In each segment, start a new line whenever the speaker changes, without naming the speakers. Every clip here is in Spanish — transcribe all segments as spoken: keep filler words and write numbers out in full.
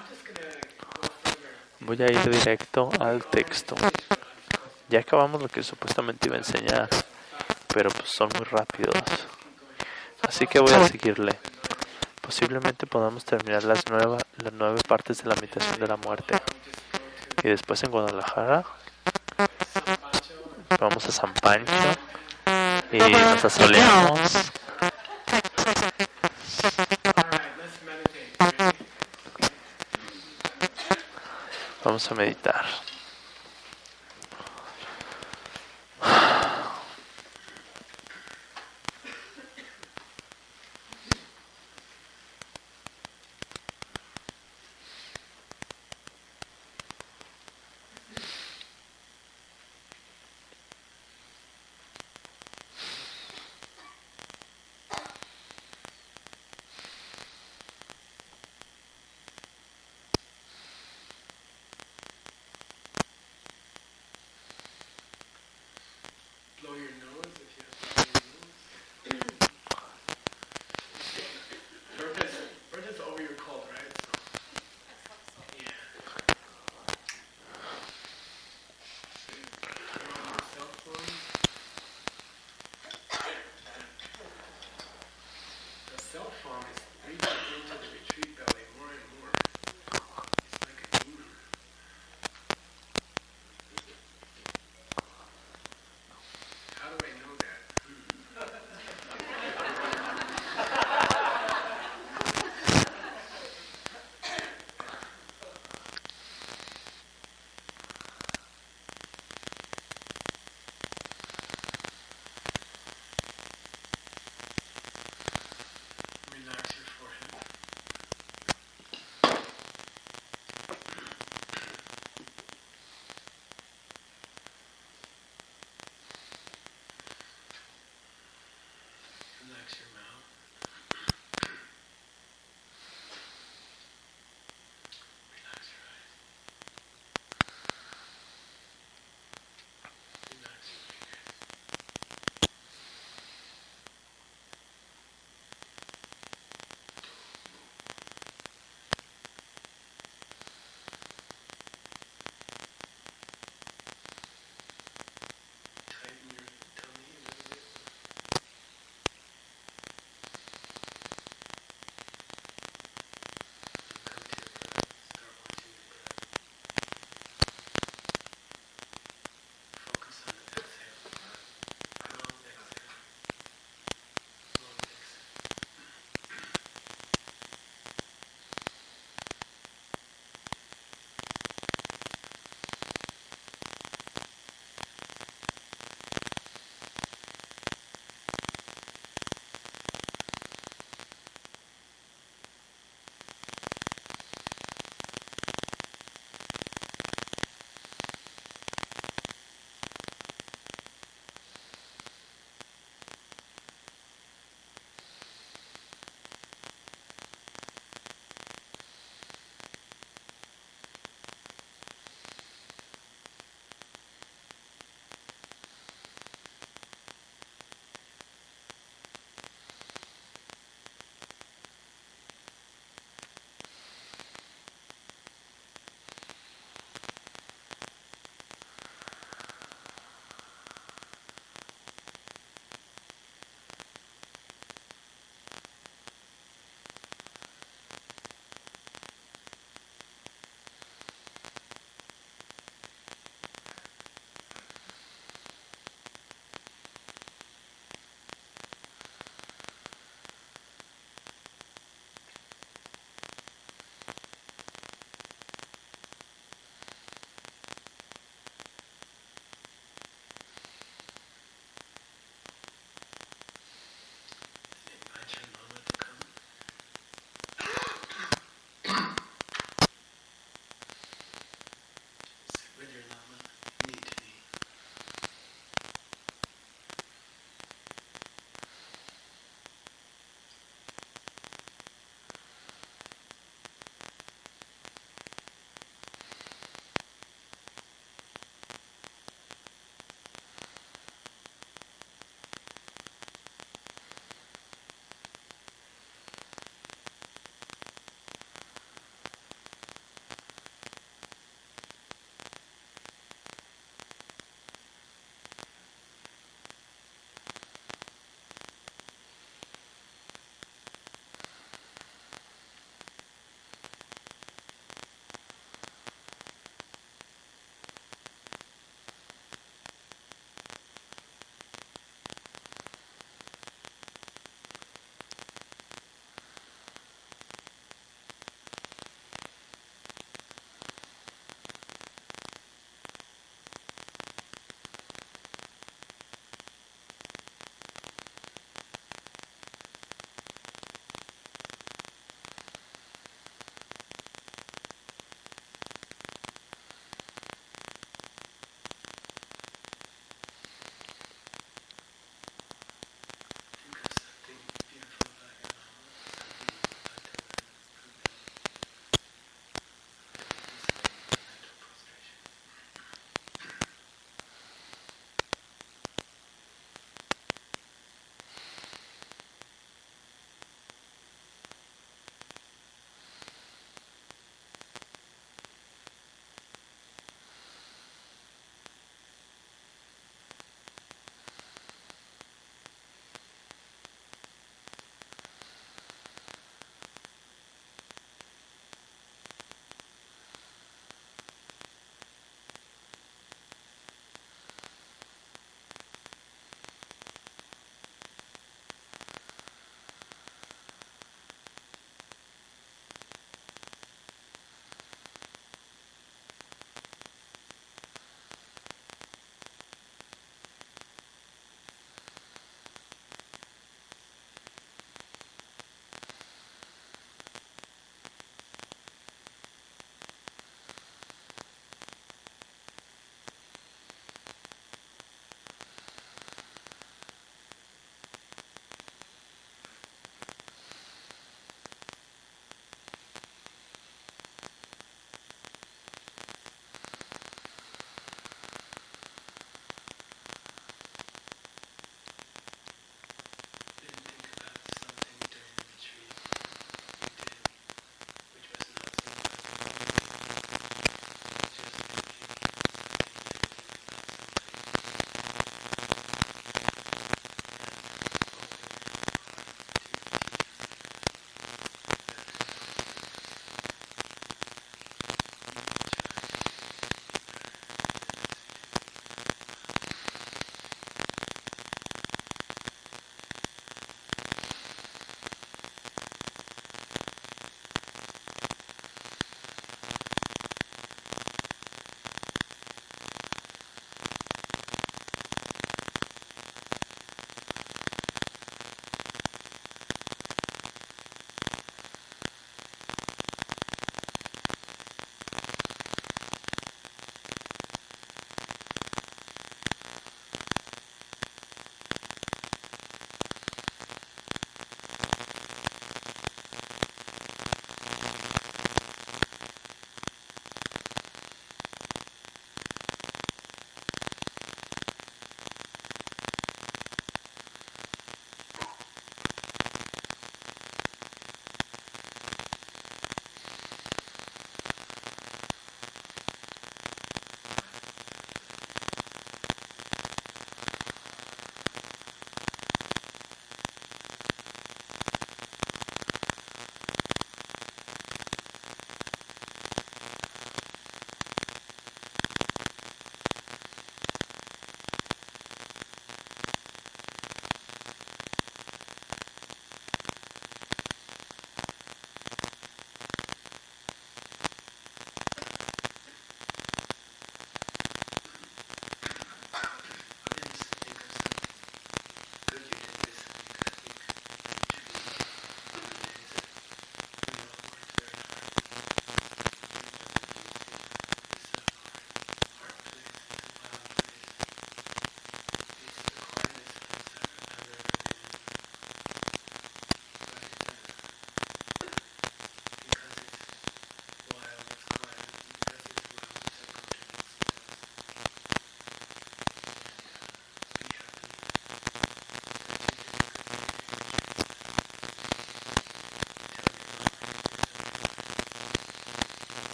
Voy a ir directo al texto. Ya acabamos lo que supuestamente iba a enseñar, pero pues son muy rápidos. Así que voy a seguirle. Posiblemente podamos terminar las, nueva, las nueve partes de la habitación de la muerte. Y después en Guadalajara vamos a San Pancho y nos asoleamos. Vamos a meditar.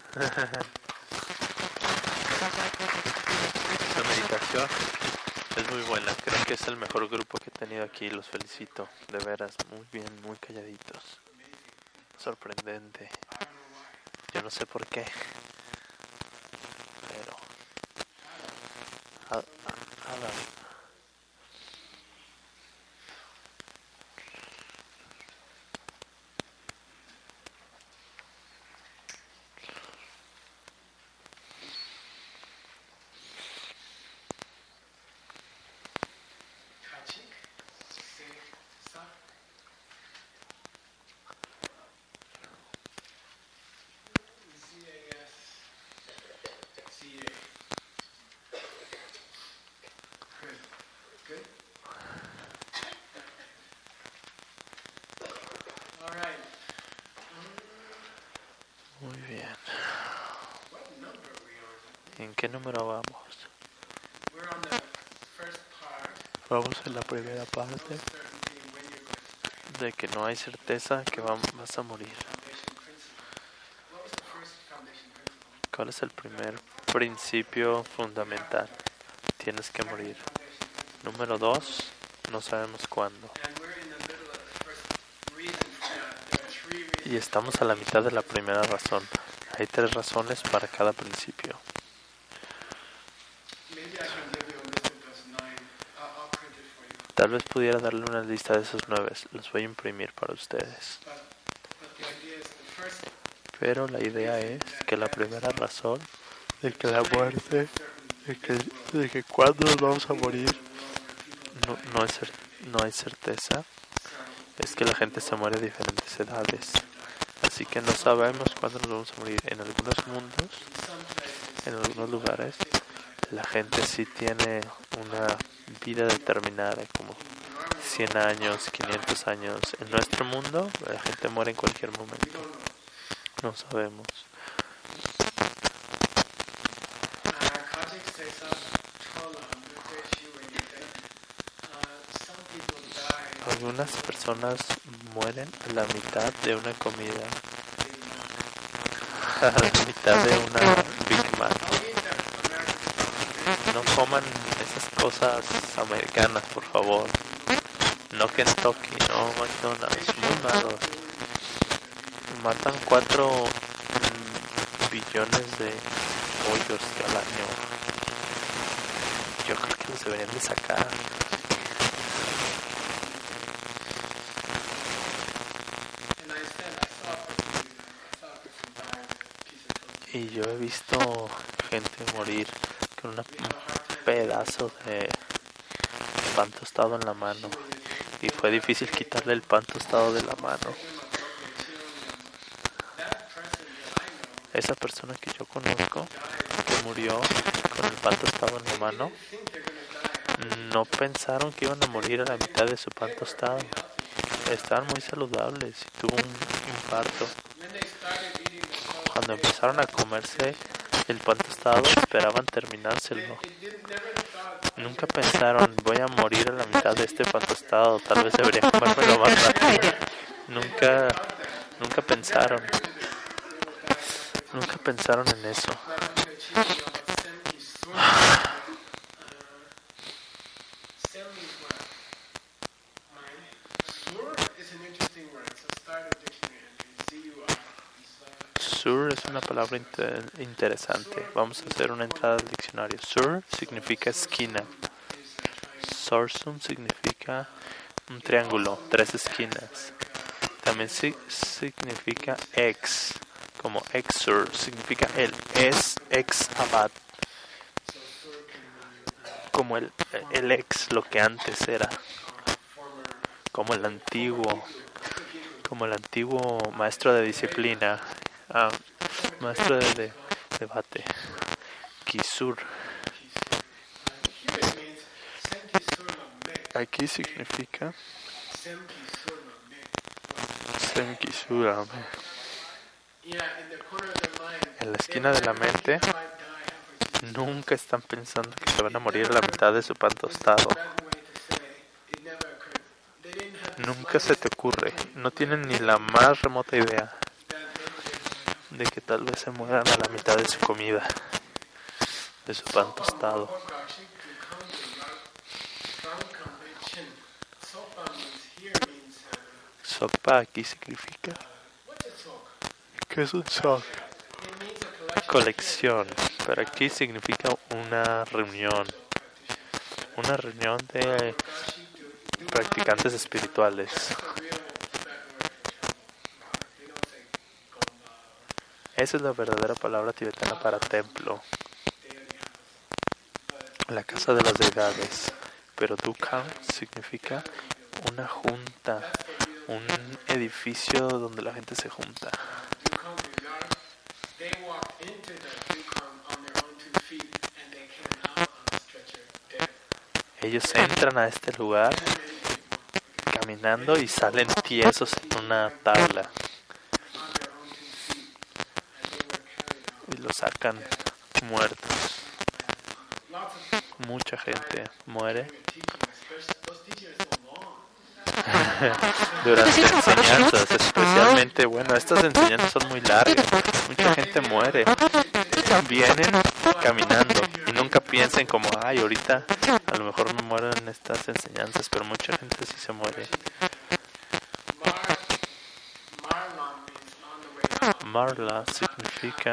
La meditación es muy buena. Creo que es el mejor grupo que he tenido aquí. Los felicito. De veras, muy bien, muy calladitos. Sorprendente. Yo no sé por qué. Pero... Adam. Muy bien. ¿En qué número vamos? Vamos en la primera parte de que no hay certeza que vas a morir. ¿Cuál es el primer principio fundamental? Tienes que morir. Número dos, no sabemos cuándo. Y estamos a la mitad de la primera razón. Hay tres razones para cada principio. Tal vez pudiera darle una lista de esos nueve. Los voy a imprimir para ustedes. Pero la idea es que la primera razón de que la muerte, de que, de que cuándo nos vamos a morir, no, no, es, no hay certeza, es que la gente se muere a diferentes edades. Así que no sabemos cuándo nos vamos a morir. En algunos mundos, en algunos lugares, la gente sí tiene una vida determinada, como cien años, quinientos años. En nuestro mundo, la gente muere en cualquier momento. No sabemos. Algunas personas mueren a la mitad de una comida, a la mitad de una Big Mac. No coman esas cosas americanas, por favor. No Kentucky, no McDonald's, muy malos. Matan cuatro billones de pollos al año. Yo creo que los deberían de sacar. Y yo he visto gente morir con una, un pedazo de pan tostado en la mano. Y fue difícil quitarle el pan tostado de la mano. Esa persona que yo conozco, que murió con el pan tostado en la mano, no pensaron que iban a morir a la mitad de su pan tostado. Estaban muy saludables y tuvo un infarto. Cuando empezaron a comerse el pan tostado, esperaban terminárselo. Nunca pensaron, voy a morir a la mitad de este pan tostado, tal vez debería comérmelo más rápido. Nunca, nunca pensaron. Nunca pensaron en eso. Sur es una palabra inter interesante. Vamos a hacer una entrada al diccionario. Sur significa esquina. Sursum significa un triángulo, tres esquinas. También si significa ex, como exur significa el, es ex abad. Como el, el ex, lo que antes era. Como el antiguo, como el antiguo maestro de disciplina. Ah, maestro de, de debate. Kisur. Aquí significa Senkisura. En la esquina de la mente nunca están pensando que se van a morir a la mitad de su pan tostado. Nunca se te ocurre. No tienen ni la más remota idea de que tal vez se mueran a la mitad de su comida, de su pan tostado. Sokpa aquí significa... ¿Qué es un sok? Colección, pero aquí significa una reunión. Una reunión de practicantes espirituales. Esa es la verdadera palabra tibetana para templo. La casa de las deidades. Pero Dukhan significa una junta, un edificio donde la gente se junta. Ellos entran a este lugar caminando y salen tiesos en una tabla. Y los sacan muertos. Mucha gente muere durante enseñanzas, especialmente, bueno, estas enseñanzas son muy largas, mucha gente muere, vienen caminando y nunca piensen como, ay, ahorita a lo mejor me muero en estas enseñanzas, pero mucha gente sí se muere. Marla significa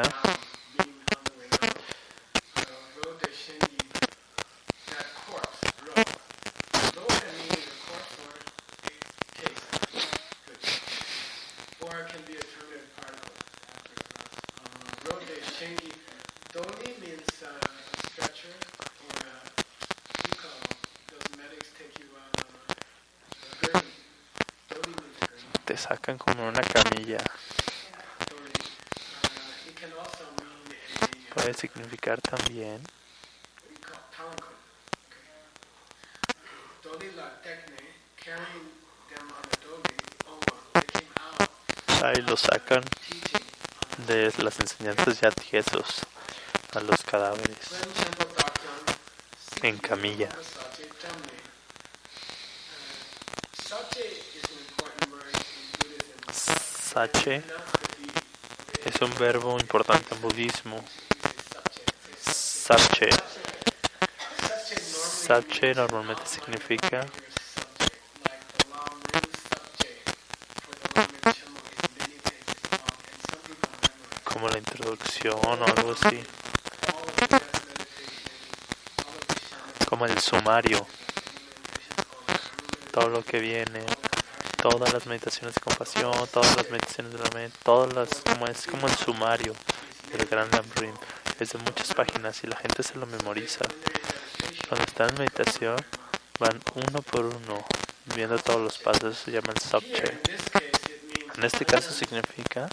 te sacan como en una camilla. Puede significar también ahí los sacan de las enseñanzas ya tiesos a los cadáveres en camilla. Sache es un verbo importante en budismo. Sache. Sache normalmente significa como la introducción o algo así. Como el sumario. Todo lo que viene. Todas las meditaciones de compasión, todas las meditaciones de la mente, todas las, como es como el sumario del Gran Lamrim. Es de muchas páginas y la gente se lo memoriza. Cuando están en meditación, van uno por uno, viendo todos los pasos, se llama el Sabche. En este caso significa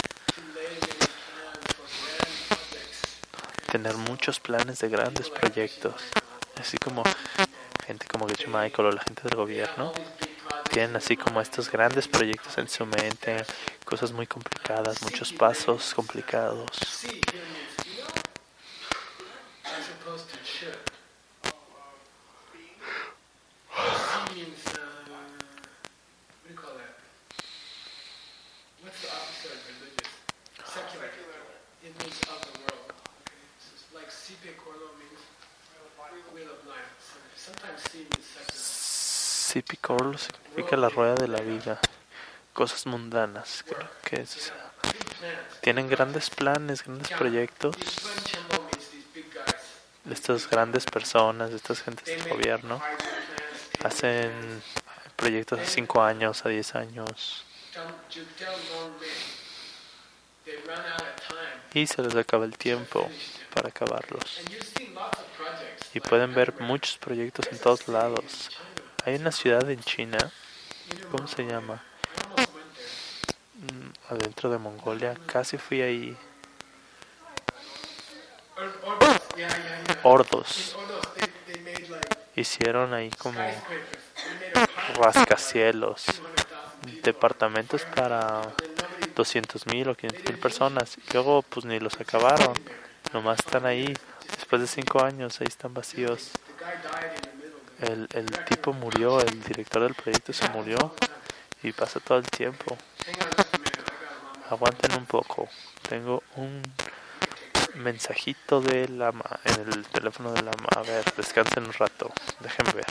tener muchos planes de grandes proyectos. Así como gente como Geshe Michael o la gente del gobierno. Tienen así como estos grandes proyectos en su mente, cosas muy complicadas, muchos pasos complicados. Sipicorlo significa la rueda de la vida, cosas mundanas, creo que es, o sea, tienen grandes planes, grandes proyectos. Estas grandes personas, estas gentes del gobierno, hacen proyectos a cinco años, a diez años. Y se les acaba el tiempo para acabarlos. Y pueden ver muchos proyectos en todos lados. Hay una ciudad en China, ¿cómo se llama? Mm, adentro de Mongolia, casi fui ahí. Ordos. Hicieron ahí como rascacielos, departamentos para doscientos mil o quinientos mil personas. Y luego pues ni los acabaron, nomás están ahí. Después de cinco años, ahí están vacíos. El, el tipo murió, el director del proyecto se murió y pasa todo el tiempo. Aguanten un poco. Tengo un mensajito de Lama en el teléfono de Lama. A ver, descansen un rato. Déjenme ver.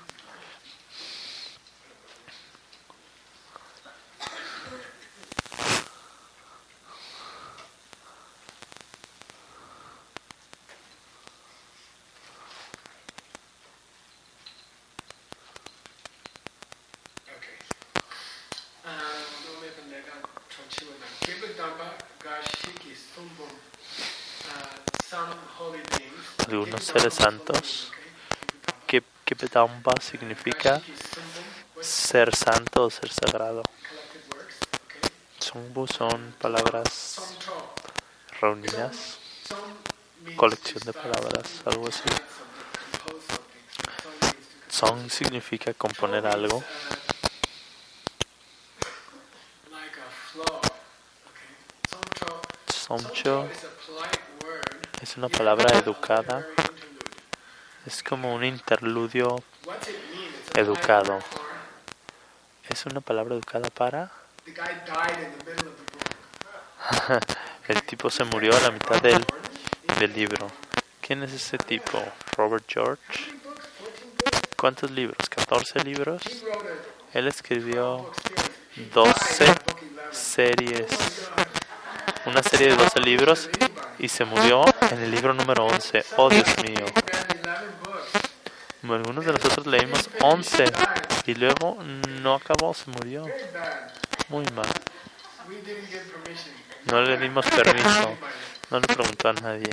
Algunos seres santos. Kipedamba significa ser santo o ser sagrado. Songbu son palabras reunidas, colección de palabras, algo así. Song significa componer algo. Somcho es una palabra educada. Es como un interludio educado. Es una palabra educada para... El tipo se murió a la mitad del, del libro. ¿Quién es ese tipo? Robert George. ¿Cuántos libros? ¿catorce libros? Él escribió doce series. Una serie de doce libros y se murió en el libro número once. Oh, Dios mío. Algunos de nosotros leímos once y luego no acabó, se murió. Muy mal. No le dimos permiso. No le preguntó a nadie.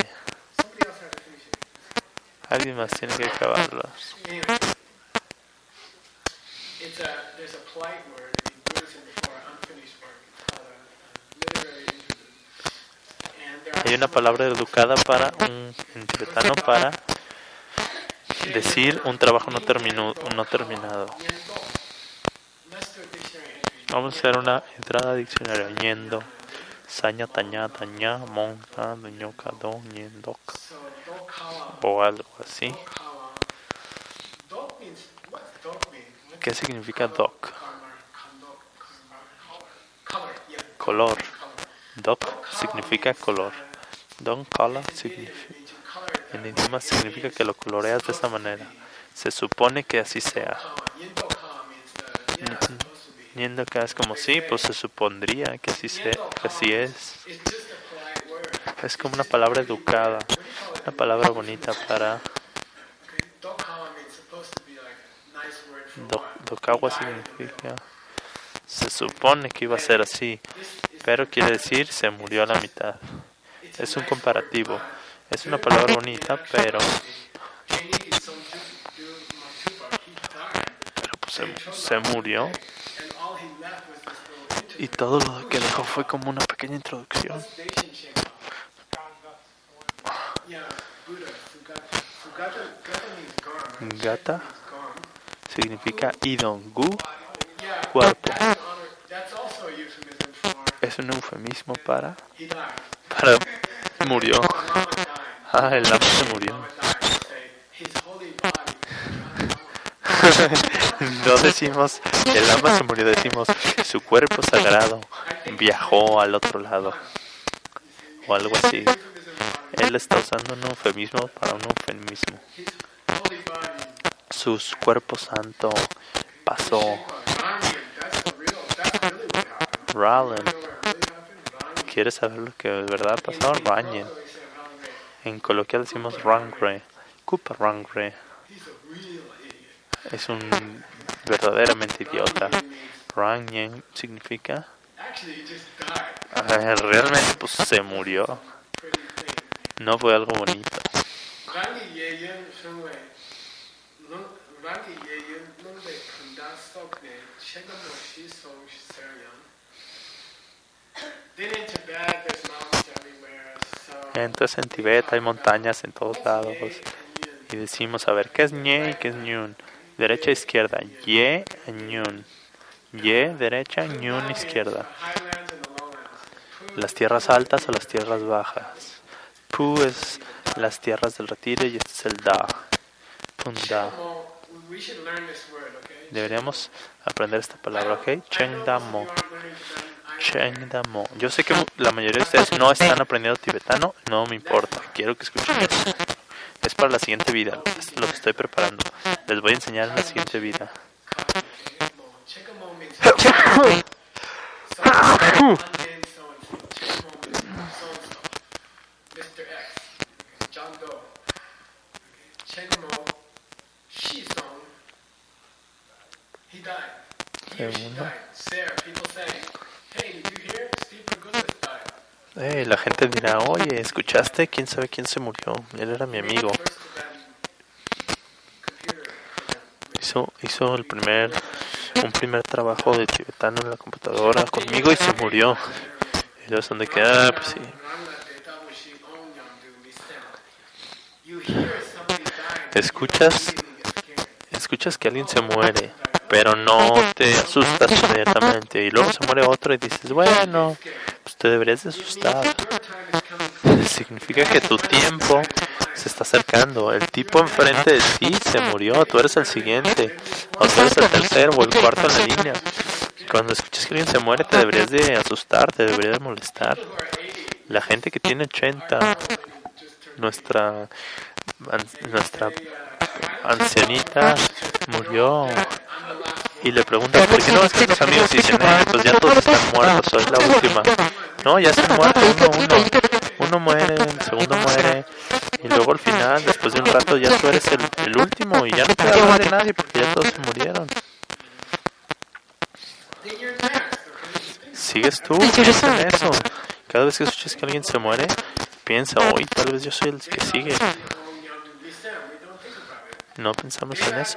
Alguien más tiene que acabarlos. Hay una palabra educada para un en tibetano para decir un trabajo no, terminu, no terminado. Vamos a hacer una entrada a diccionario. Ñendo, saña, taña, taña, monja, doñoca, do, ñendok. O algo así. ¿Qué significa dok? Color. Dok significa color. Don color significa, en idioma significa que lo coloreas de esa manera. Se supone que así sea. Ñendoka es como sí, pues se supondría que así, se, que así es. Es como una palabra educada, una palabra bonita para... Do, dokawa significa... Se supone que iba a ser así, pero quiere decir se murió a la mitad. Es un comparativo. Es una palabra bonita, pero... Pero pues se, se murió. Y todo lo que dejó fue como una pequeña introducción. Gata significa idongu, cuerpo. Es un eufemismo para... Para... Murió. Ah, el lama se murió. No decimos el lama se murió, decimos su cuerpo sagrado viajó al otro lado. O algo así. Él está usando un eufemismo para un eufemismo. Su cuerpo santo pasó. Ralen. ¿Quieres saber lo que de verdad pasó? Ranyen. En coloquial decimos Rangre. Kupa Rangre. Es un verdaderamente idiota. Ranyen significa... Eh, realmente pues se murió. No fue algo bonito. Entonces en Tibet hay montañas en todos lados. Y decimos, a ver, ¿qué es Ñe y qué es Ñun? Derecha, izquierda. Ye, Ñun. Ye, derecha, Ñun, izquierda. Las tierras altas o las tierras bajas. Pu es las tierras del retiro y este es el Da. Punda. Deberíamos aprender esta palabra, ¿ok? Chengdamo. Chengdamo. Yo sé que la mayoría de ustedes no están aprendiendo tibetano, no me importa, quiero que escuchen eso. Es para la siguiente vida, lo que estoy preparando. Les voy a enseñar en la siguiente vida. Eh, la gente dirá, oye, ¿escuchaste? ¿Quién sabe quién se murió? Él era mi amigo. Hizo, hizo el primer, un primer trabajo de tibetano en la computadora conmigo y se murió. Y luego es donde queda, pues sí. Escuchas, escuchas que alguien se muere, pero no te asustas inmediatamente. Y luego se muere otro y dices, bueno, pues te deberías de asustar. Significa que tu tiempo se está acercando. El tipo enfrente de ti se murió, tú eres el siguiente, o tú eres el tercero o el cuarto en la línea. Cuando escuchas que alguien se muere te deberías de asustar, te deberías de molestar. La gente que tiene ochenta, nuestra nuestra ancianita murió, y le preguntan, ¿por qué no vas con tus amigos? Y dicen, eh, pues ya todos están muertos, soy la última. No, ya se han muerto uno a uno. Uno muere, el segundo muere, y luego al final, después de un rato, ya tú eres el, el último y ya no te hablar de nadie porque ya todos se murieron. ¿Sigues tú? Piensa en eso. Cada vez que escuches que alguien se muere, piensa, hoy tal vez yo soy el que sigue. No pensamos en eso.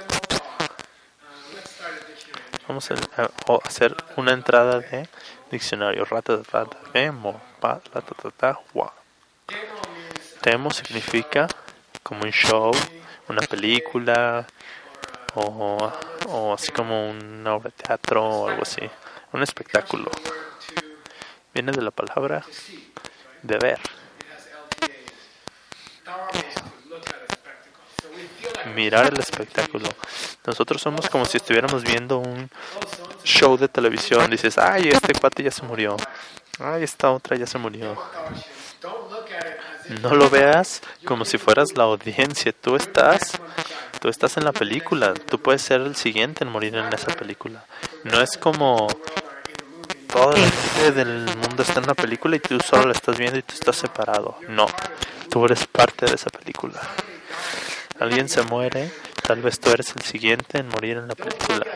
Vamos a, a hacer una entrada de diccionario. Rata, rata, demo, pa, rata, rata, wa. Demo significa como un show, una película, o, o así como una obra de teatro o algo así. Un espectáculo. Viene de la palabra de ver. Mirar el espectáculo. Nosotros somos como si estuviéramos viendo un show de televisión. Dices, ay, este cuate ya se murió. Ay, esta otra ya se murió. No lo veas como si fueras la audiencia. Tú estás, tú estás en la película. Tú puedes ser el siguiente en morir en esa película. No es como todo el gente del mundo está en la película y tú solo la estás viendo y tú estás separado. No, tú eres parte de esa película. Alguien se muere, tal vez tú eres el siguiente en morir en la película.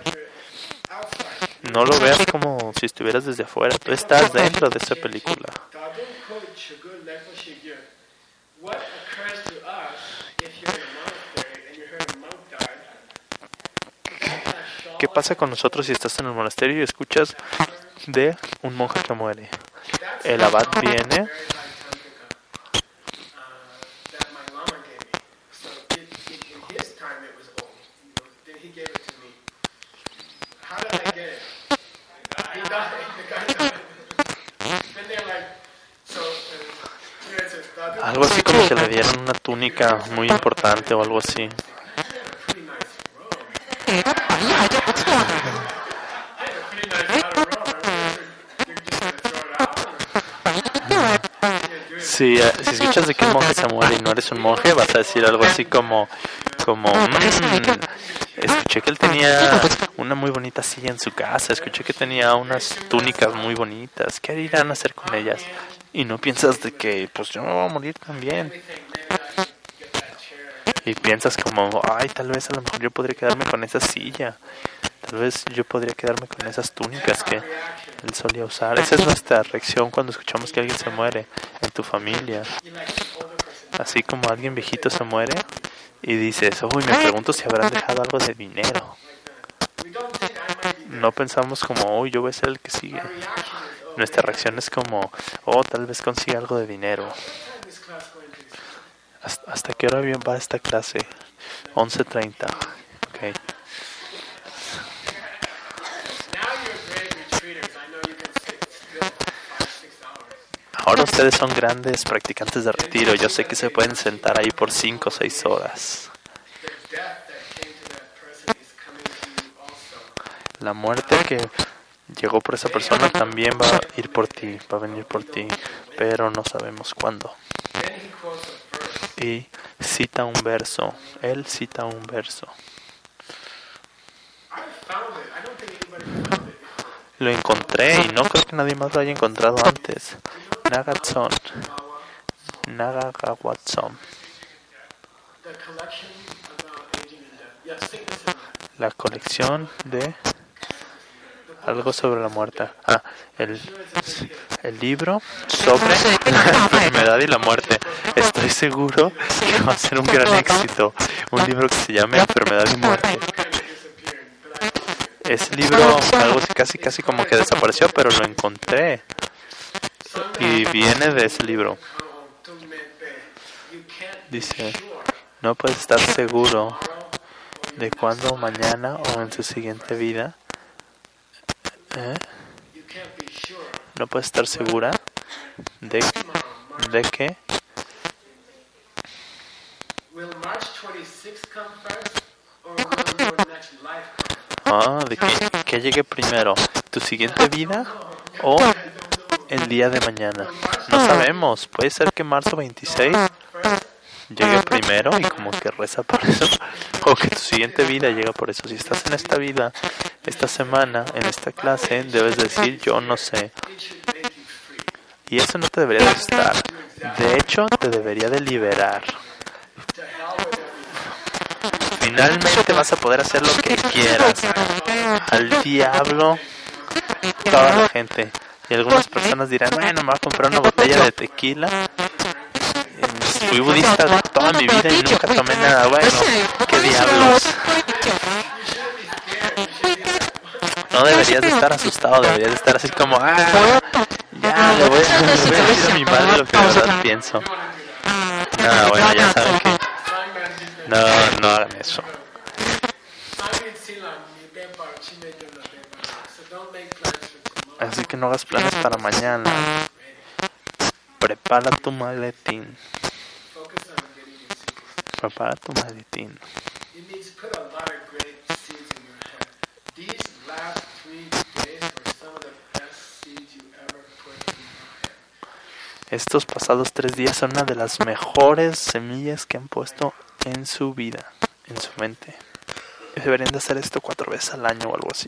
No lo veas como si estuvieras desde afuera, tú estás dentro de esa película. ¿Qué pasa con nosotros si estás en el monasterio y escuchas de un monje que muere? El abad viene. Algo así como que le dieron una túnica muy importante o algo así. Si, uh, si escuchas de que un monje se muere y no eres un monje, vas a decir algo así como, como mmm, escuché que él tenía una muy bonita silla en su casa, escuché que tenía unas túnicas muy bonitas, ¿qué irán a hacer con ellas? Y no piensas de que, pues yo me voy a morir también. Y piensas como, ay, tal vez a lo mejor yo podría quedarme con esa silla. Tal vez yo podría quedarme con esas túnicas que él solía usar. Esa es nuestra reacción cuando escuchamos que alguien se muere en tu familia. Así como alguien viejito se muere y dices, uy, me pregunto si habrán dejado algo de dinero. No pensamos como, uy, yo voy a ser el que sigue. Nuestra reacción es como, oh, tal vez consiga algo de dinero. ¿Hasta, hasta qué hora bien va esta clase? once treinta. Okay. Ahora ustedes son grandes practicantes de retiro. Yo sé que se pueden sentar ahí por cinco o seis horas. La muerte que llegó por esa persona, también va a ir por ti, va a venir por ti, pero no sabemos cuándo. Y cita un verso, él cita un verso. Lo encontré y no creo que nadie más lo haya encontrado antes. Nagatson, Nagagawatson. La colección de algo sobre la muerte. Ah, el, el libro sobre la enfermedad y la muerte. Estoy seguro que va a ser un gran éxito. Un libro que se llame Enfermedad y Muerte. Ese libro, algo casi casi como que desapareció, pero lo encontré. Y viene de ese libro. Dice, no puedes estar seguro de cuándo mañana o en su siguiente vida. ¿Eh? No puedes estar segura de, de que ah, de que, que llegue primero tu siguiente vida o el día de mañana. No sabemos, puede ser que marzo veintiséis llegue primero y como que reza por eso, o que tu siguiente vida llega por eso. Si estás en esta vida, esta semana, en esta clase, debes decir yo no sé. Y eso no te debería de estar. De hecho, te debería de liberar. Finalmente vas a poder hacer lo que quieras. Al diablo, toda la gente. Y algunas personas dirán, bueno, me voy a comprar una botella de tequila. Fui budista toda mi vida y nunca tomé nada. Bueno, qué diablos. No deberías de estar asustado, deberías de estar así como, ah, ya, le voy, a, le voy a decir a mi madre lo que de verdad pienso. No, bueno, ya saben que no, no hagan eso. Así que no hagas planes para mañana. Prepara tu maletín. Prepara tu maletín. Estos pasados tres días son una de las mejores semillas que han puesto en su vida, en su mente. Deberían de hacer esto cuatro veces al año o algo así.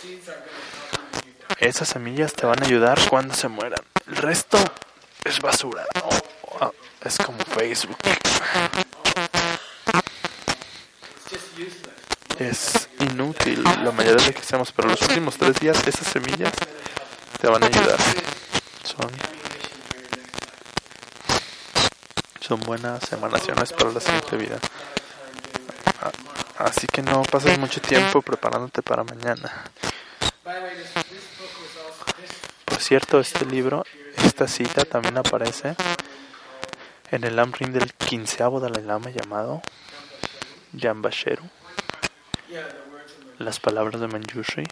Esas semillas te van a ayudar cuando se mueran. El resto es basura. Oh, oh, es como Facebook. Es inútil la mayoría de lo que hacemos, pero los últimos tres días esas semillas te van a ayudar. Son, son buenas emanaciones para la siguiente vida. Así que no pases mucho tiempo preparándote para mañana. Por cierto, este libro, esta cita también aparece en el Lamrim del quinceavo Dalai Lama llamado Jambasheru. Las palabras de Manjushri.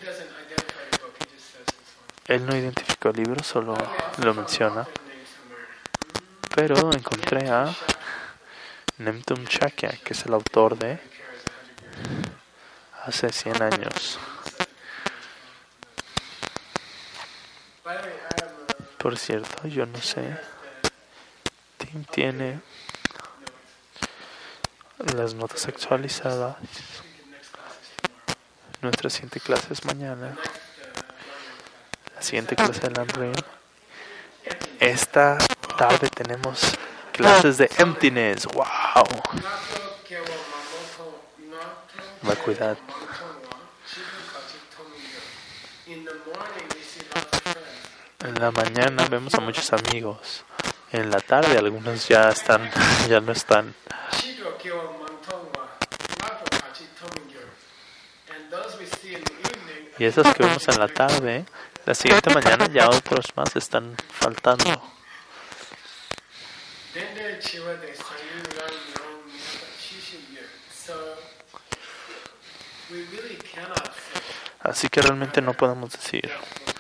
Él no identificó el libro, solo lo menciona. Pero encontré a Nemtum Chakya, que es el autor de hace cien años. Por cierto, yo no sé. Tim tiene las notas actualizadas. Nuestra siguiente clase es mañana. La siguiente clase de Lamrim. Esta tarde tenemos clases de emptiness. ¡Wow! Vacuidad. En la mañana vemos a muchos amigos. En la tarde algunos ya están, ya no están. Y esos que vemos en la tarde, la siguiente mañana ya otros más están faltando. Así que realmente no podemos decir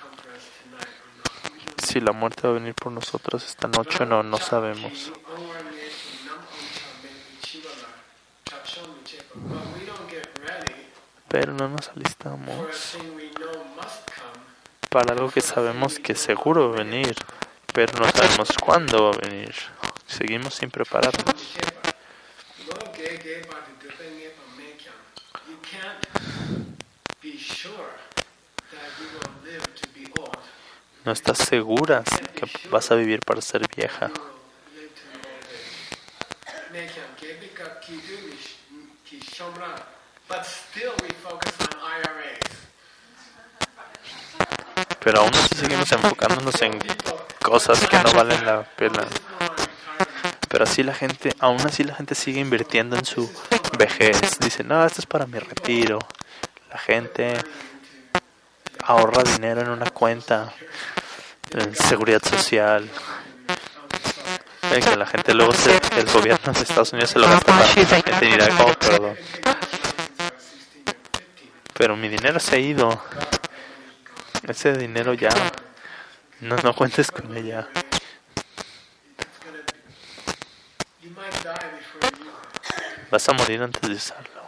si la muerte va a venir por nosotros esta noche o no, no sabemos. Pero no nos alistamos para algo que sabemos que seguro va a venir, pero no sabemos cuándo va a venir. Seguimos sin prepararnos. No estás segura que vas a vivir para ser vieja. Pero aún así seguimos enfocándonos en cosas que no valen la pena. Pero así la gente, aún así la gente sigue invirtiendo en su vejez. Dice, no, esto es para mi retiro. La gente ahorra dinero en una cuenta en seguridad social. Eh, que la gente luego, se, el gobierno de Estados Unidos se lo gasta para la gente dirá, oh, perdón. Pero mi dinero se ha ido. Ese dinero ya, no, no cuentes con ella. Vas a morir antes de usarlo.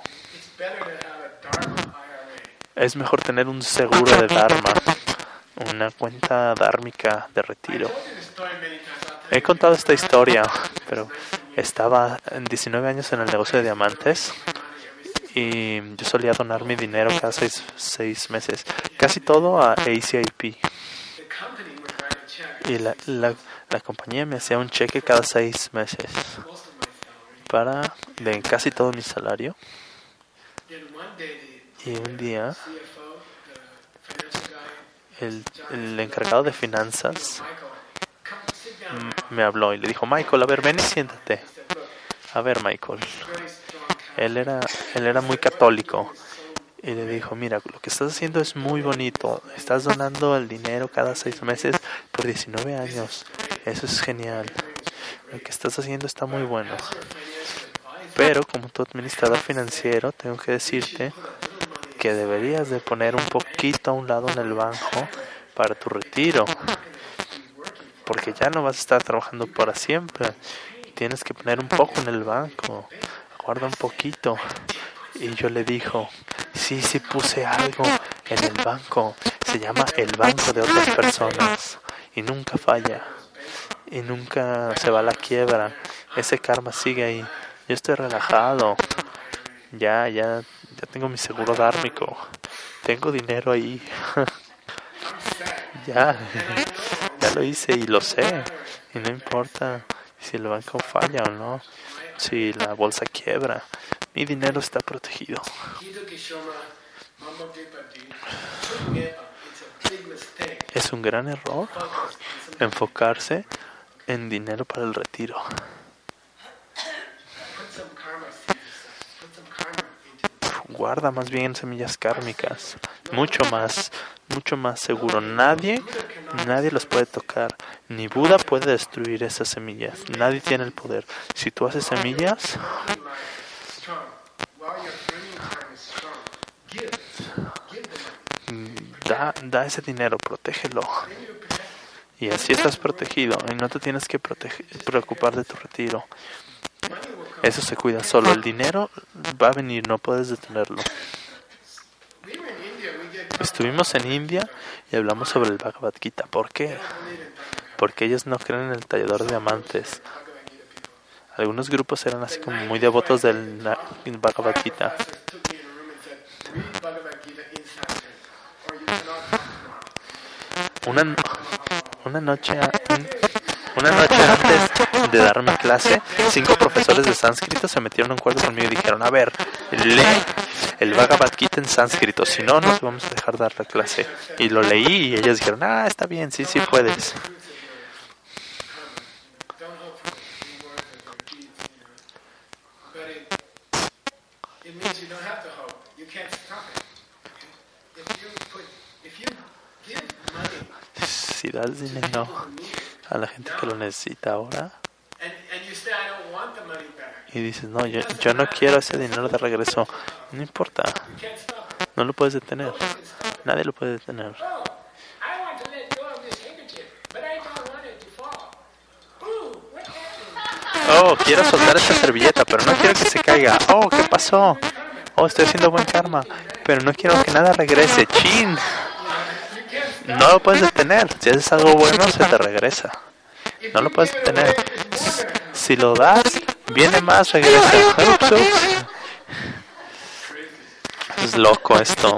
Es mejor tener un seguro de Dharma, una cuenta dármica de retiro. He contado esta historia, pero estaba en diecinueve años en el negocio de diamantes y yo solía donar mi dinero cada seis, seis meses, casi todo a A C I P. Y la, la, la compañía me hacía un cheque cada seis meses para de casi todo mi salario. Y un día el, el encargado de finanzas me habló y le dijo, Michael, a ver, ven y siéntate. A ver, Michael. Él era, él era muy católico. Y le dijo, mira, lo que estás haciendo es muy bonito. Estás donando el dinero cada seis meses por diecinueve años. Eso es genial. Lo que estás haciendo está muy bueno. Pero como tu administrador financiero, tengo que decirte que deberías de poner un poquito a un lado en el banco para tu retiro. Porque ya no vas a estar trabajando para siempre. Tienes que poner un poco en el banco. Guarda un poquito. Y yo le dijo, sí, sí puse algo en el banco. Se llama el banco de otras personas. Y nunca falla. Y nunca se va a la quiebra. Ese karma sigue ahí. Yo estoy relajado. Ya, ya, ya tengo mi seguro dármico. Tengo dinero ahí. Ya, ya lo hice y lo sé. Y no importa si el banco falla o no. Si la bolsa quiebra. Mi dinero está protegido. Es un gran error enfocarse en dinero para el retiro. Guarda más bien semillas kármicas. Mucho más, mucho más seguro. Nadie, nadie los puede tocar. Ni Buda puede destruir esas semillas. Nadie tiene el poder. Si tú haces semillas, da, da ese dinero, protégelo. Y así estás protegido. Y no te tienes que protege, preocupar de tu retiro. Eso se cuida solo. El dinero va a venir, no puedes detenerlo. Estuvimos en India y hablamos sobre el Bhagavad Gita. ¿Por qué? Porque ellos no creen en el tallador de diamantes. Algunos grupos eran así como muy devotos del Bhagavad Gita. Una, una noche... Un, Una noche antes de dar mi clase, cinco profesores de sánscrito se metieron en un cuarto conmigo y dijeron, a ver, lee el Bhagavad Gita en sánscrito, si no, no te vamos a dejar dar la clase. Y lo leí y ellos dijeron, ah, está bien, sí, sí puedes. Si das dinero a la gente que lo necesita ahora y dices, no, yo, yo no quiero ese dinero de regreso, no importa, no lo puedes detener, nadie lo puede detener. Oh, quiero soltar esta servilleta, pero no quiero que se caiga. Oh, ¿qué pasó? Oh, estoy haciendo buen karma, pero no quiero que nada regrese. ¡Chin! no lo puedes detener. Si haces algo bueno, se te regresa. No lo puedes detener. Si lo das, viene más, regresa. Ups, ups. Es loco esto.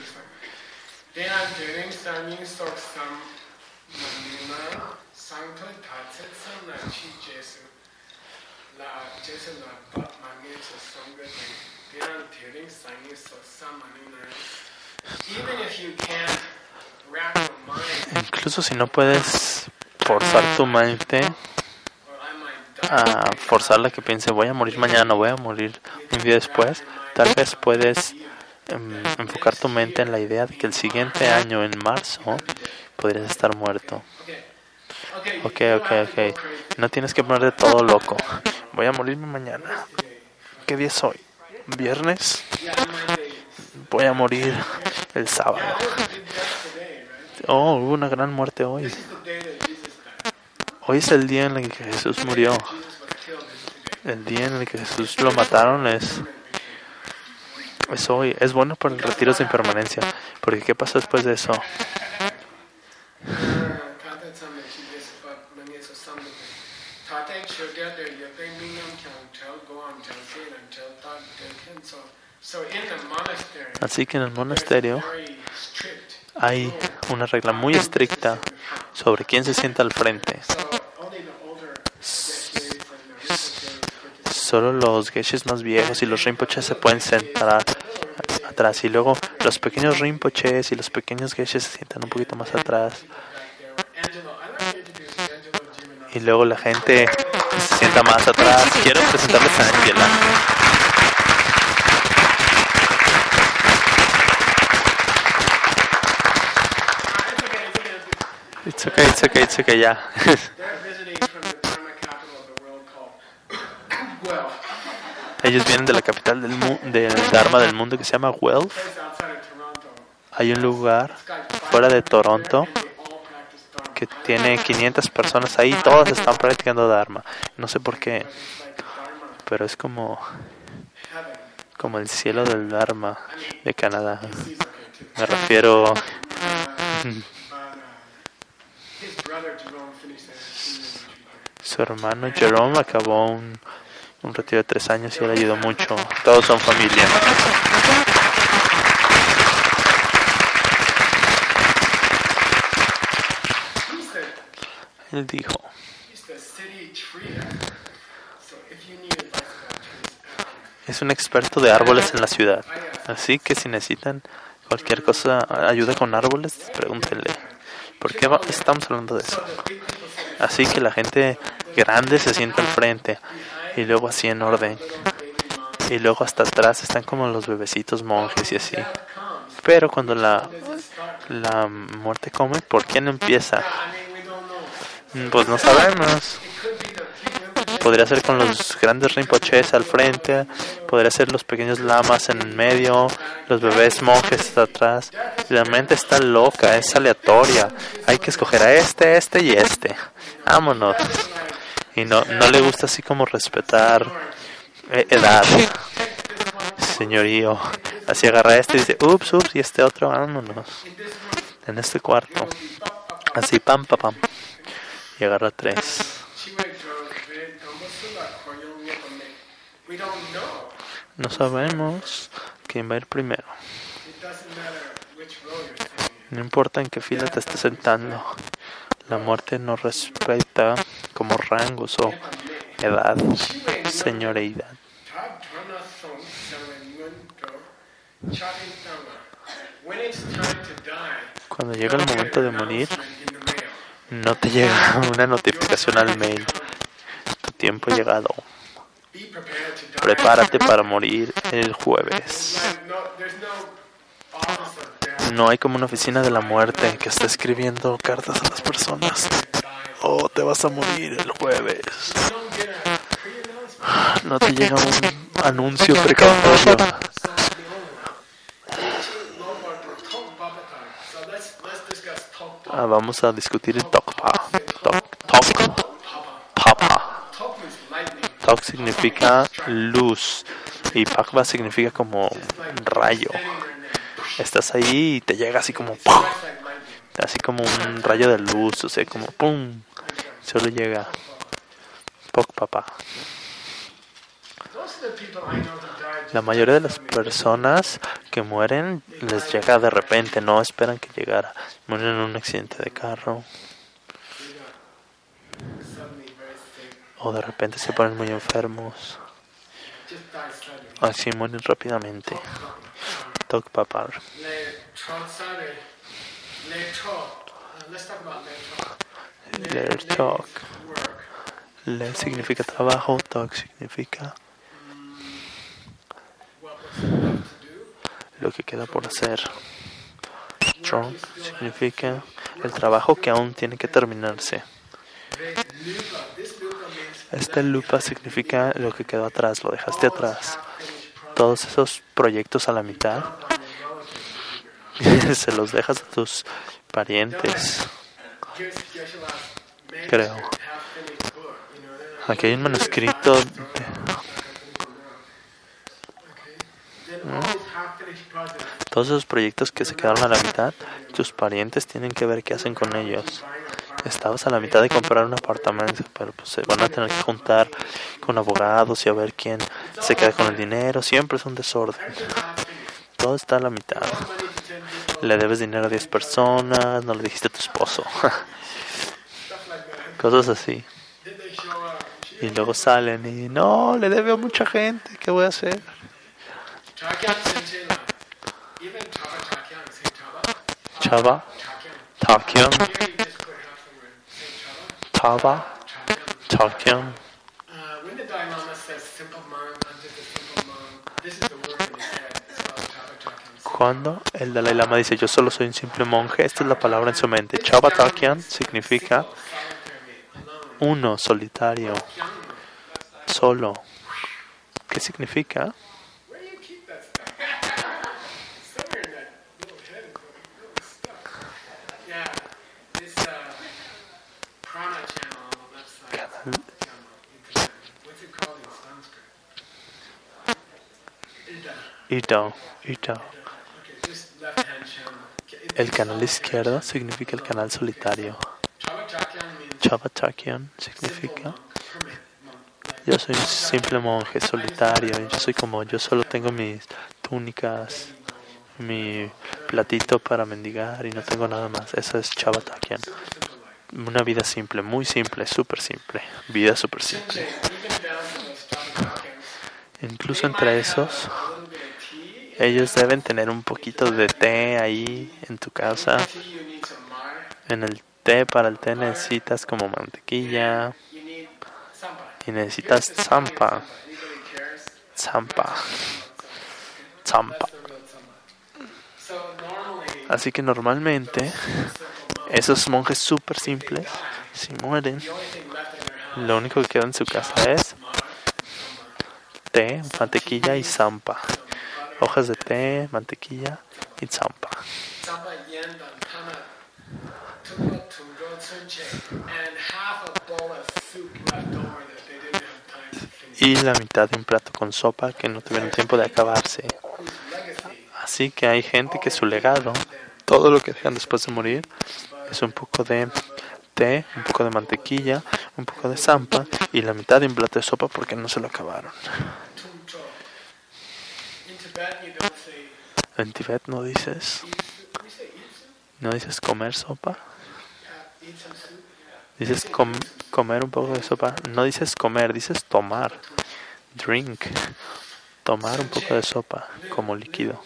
Incluso si no puedes forzar tu mente a forzarla que piense voy a morir mañana, voy a morir un día después, tal vez puedes um, enfocar tu mente en la idea de que el siguiente año, en marzo, podrías estar muerto. Ok, ok, ok. No tienes que ponerte todo loco. Voy a morirme mañana. ¿Qué día es hoy? ¿Viernes? Voy a morir el sábado. Oh, hubo una gran muerte hoy. Hoy es el día en el que Jesús murió. El día en el que Jesús lo mataron es, es hoy. Es bueno para el retiro de impermanencia. Porque ¿qué pasó después de eso? Así que en el monasterio hay una regla muy estricta sobre quién se sienta al frente. Solo los geshes más viejos y los rinpoches se pueden sentar atrás. Y luego los pequeños rinpoches y los pequeños geshes se sientan un poquito más atrás. Y luego la gente se sienta más atrás. Quiero presentarles a Angela. It's okay, it's okay, it's okay, ya. Ellos vienen de la capital del, mu del Dharma del mundo que se llama Guelph. Hay un lugar fuera de Toronto que tiene quinientas personas ahí, todas están practicando Dharma. No sé por qué, pero es como, como el cielo del Dharma de Canadá. Me refiero... Su hermano Jerome acabó un, un retiro de tres años y él ayudó mucho. Todos son familia. Él dijo, es un experto de árboles en la ciudad, así que si necesitan cualquier cosa, ayuda con árboles, pregúntenle. ¿Por qué estamos hablando de eso? Así que la gente grande se sienta al frente y luego así en orden. Y luego hasta atrás están como los bebecitos monjes y así. Pero cuando la, la muerte come, ¿por quién empieza? Pues no sabemos. Podría ser con los grandes rinpoches al frente, podría ser los pequeños lamas en el medio, los bebés monjes atrás. La mente está loca, es aleatoria. Hay que escoger a este, este y este. Vámonos. Y no, no le gusta así como respetar eh, edad. Señorío. Así agarra este y dice, ups, ups, y este otro, vámonos. En este cuarto. Así, pam, pam, pam. Y agarra tres. No sabemos quién va a ir primero. No importa en qué fila te estés sentando. La muerte no respeta como rangos o edad, señoreidad. Cuando llega el momento de morir, no te llega una notificación al mail. Tu tiempo ha llegado. Prepárate para morir el jueves. No hay como una oficina de la muerte que está escribiendo cartas a las personas. Oh, te vas a morir el jueves. No te llega un anuncio precautorio. Ah, vamos a discutir el Tokpa. Tok, tok, papa. Tok significa luz y Pakpa significa como rayo. Estás ahí y te llega así como ¡pum! así como un rayo de luz, o sea, como ¡pum! Solo llega Poc Papá. La mayoría de las personas que mueren les llega de repente, no esperan que llegara. Mueren en un accidente de carro. O de repente se ponen muy enfermos. Así mueren rápidamente. Toc Papá. Leer talk. Le significa trabajo, talk significa lo que queda por hacer. Trunk significa el trabajo que aún tiene que terminarse. Este lupa significa lo que quedó atrás, lo dejaste atrás. Todos esos proyectos a la mitad se los dejas a tus parientes, creo. Aquí hay un manuscrito de... ¿Mm? Todos esos proyectos que se quedaron a la mitad, tus parientes tienen que ver qué hacen con ellos. Estabas a la mitad de comprar un apartamento, pero pues se van a tener que juntar con abogados y a ver quién se queda con el dinero. Siempre es un desorden. Todo está a la mitad. Le debes dinero a diez personas, no le dijiste a tu esposo. Cosas así. Y luego salen y no, le debe a mucha gente, ¿qué voy a hacer? Chava, Takyam, Tava, Takyam. Cuando el Dalai Lama dice yo solo soy un simple monje, esta es la palabra en su mente. Chava Takyam significa uno, solitario, solo. ¿Qué significa? Ito, Ito. El canal izquierdo significa el canal solitario. Chava Takyam significa yo soy un simple monje solitario. Yo soy como, yo solo tengo mis túnicas, mi platito para mendigar y no tengo nada más. Eso es Chava Takyam. Una vida simple, muy simple, súper simple. Vida súper simple. Incluso entre esos, ellos deben tener un poquito de té ahí en tu casa. En el té, para el té necesitas como mantequilla. Y necesitas zampa. Zampa. Zampa. Así que normalmente, esos monjes súper simples, si mueren, lo único que queda en su casa es té, mantequilla y zampa. Hojas de té, mantequilla y zampa. Y la mitad de un plato con sopa que no tuvieron tiempo de acabarse. Así que hay gente que su legado, todo lo que dejan después de morir, es un poco de té, un poco de mantequilla, un poco de zampa y la mitad de un plato de sopa porque no se lo acabaron. En Tibet no dices, no dices comer sopa, dices com comer un poco de sopa, no dices comer, dices tomar, drink, tomar un poco de sopa como líquido.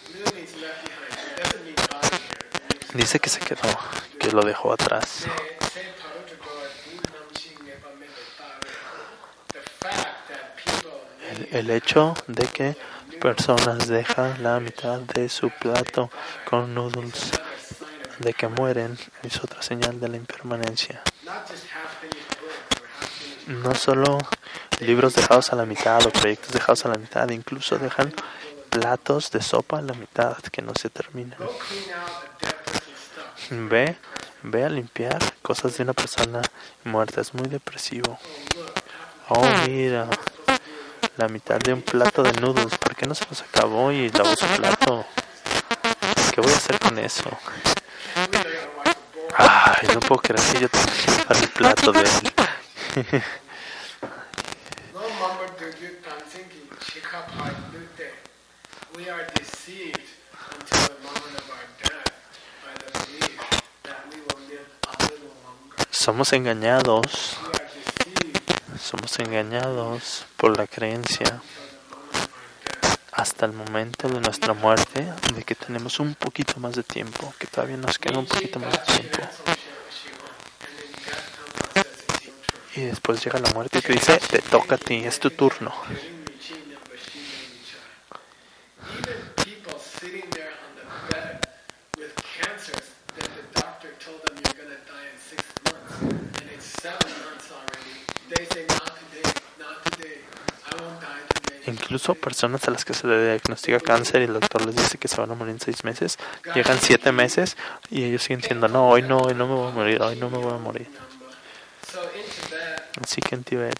Dice que se quedó, que lo dejó atrás. El, el hecho de que personas dejan la mitad de su plato con noodles, de que mueren, es otra señal de la impermanencia. No solo libros dejados a la mitad o proyectos dejados a la mitad, incluso dejan platos de sopa a la mitad que no se terminan. Ve, ve a limpiar cosas de una persona muerta, es muy depresivo. Oh, mira, la mitad de un plato de noodles, ¿por qué no se los acabó y lavó su plato? ¿Qué voy a hacer con eso? Ay, no puedo creer que yo tengo que llevar el plato de él. Somos engañados, somos engañados por la creencia hasta el momento de nuestra muerte de que tenemos un poquito más de tiempo, que todavía nos queda un poquito más de tiempo. Y después llega la muerte y te dice, te toca a ti, es tu turno. Incluso personas a las que se le diagnostica cáncer y el doctor les dice que se van a morir en seis meses, llegan siete meses y ellos siguen diciendo, no, hoy no, hoy no me voy a morir, hoy no me voy a morir. Así que en Tibet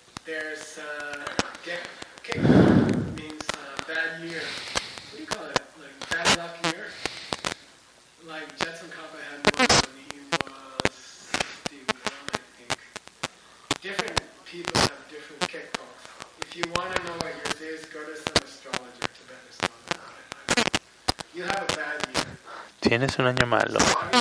tienes un año malo.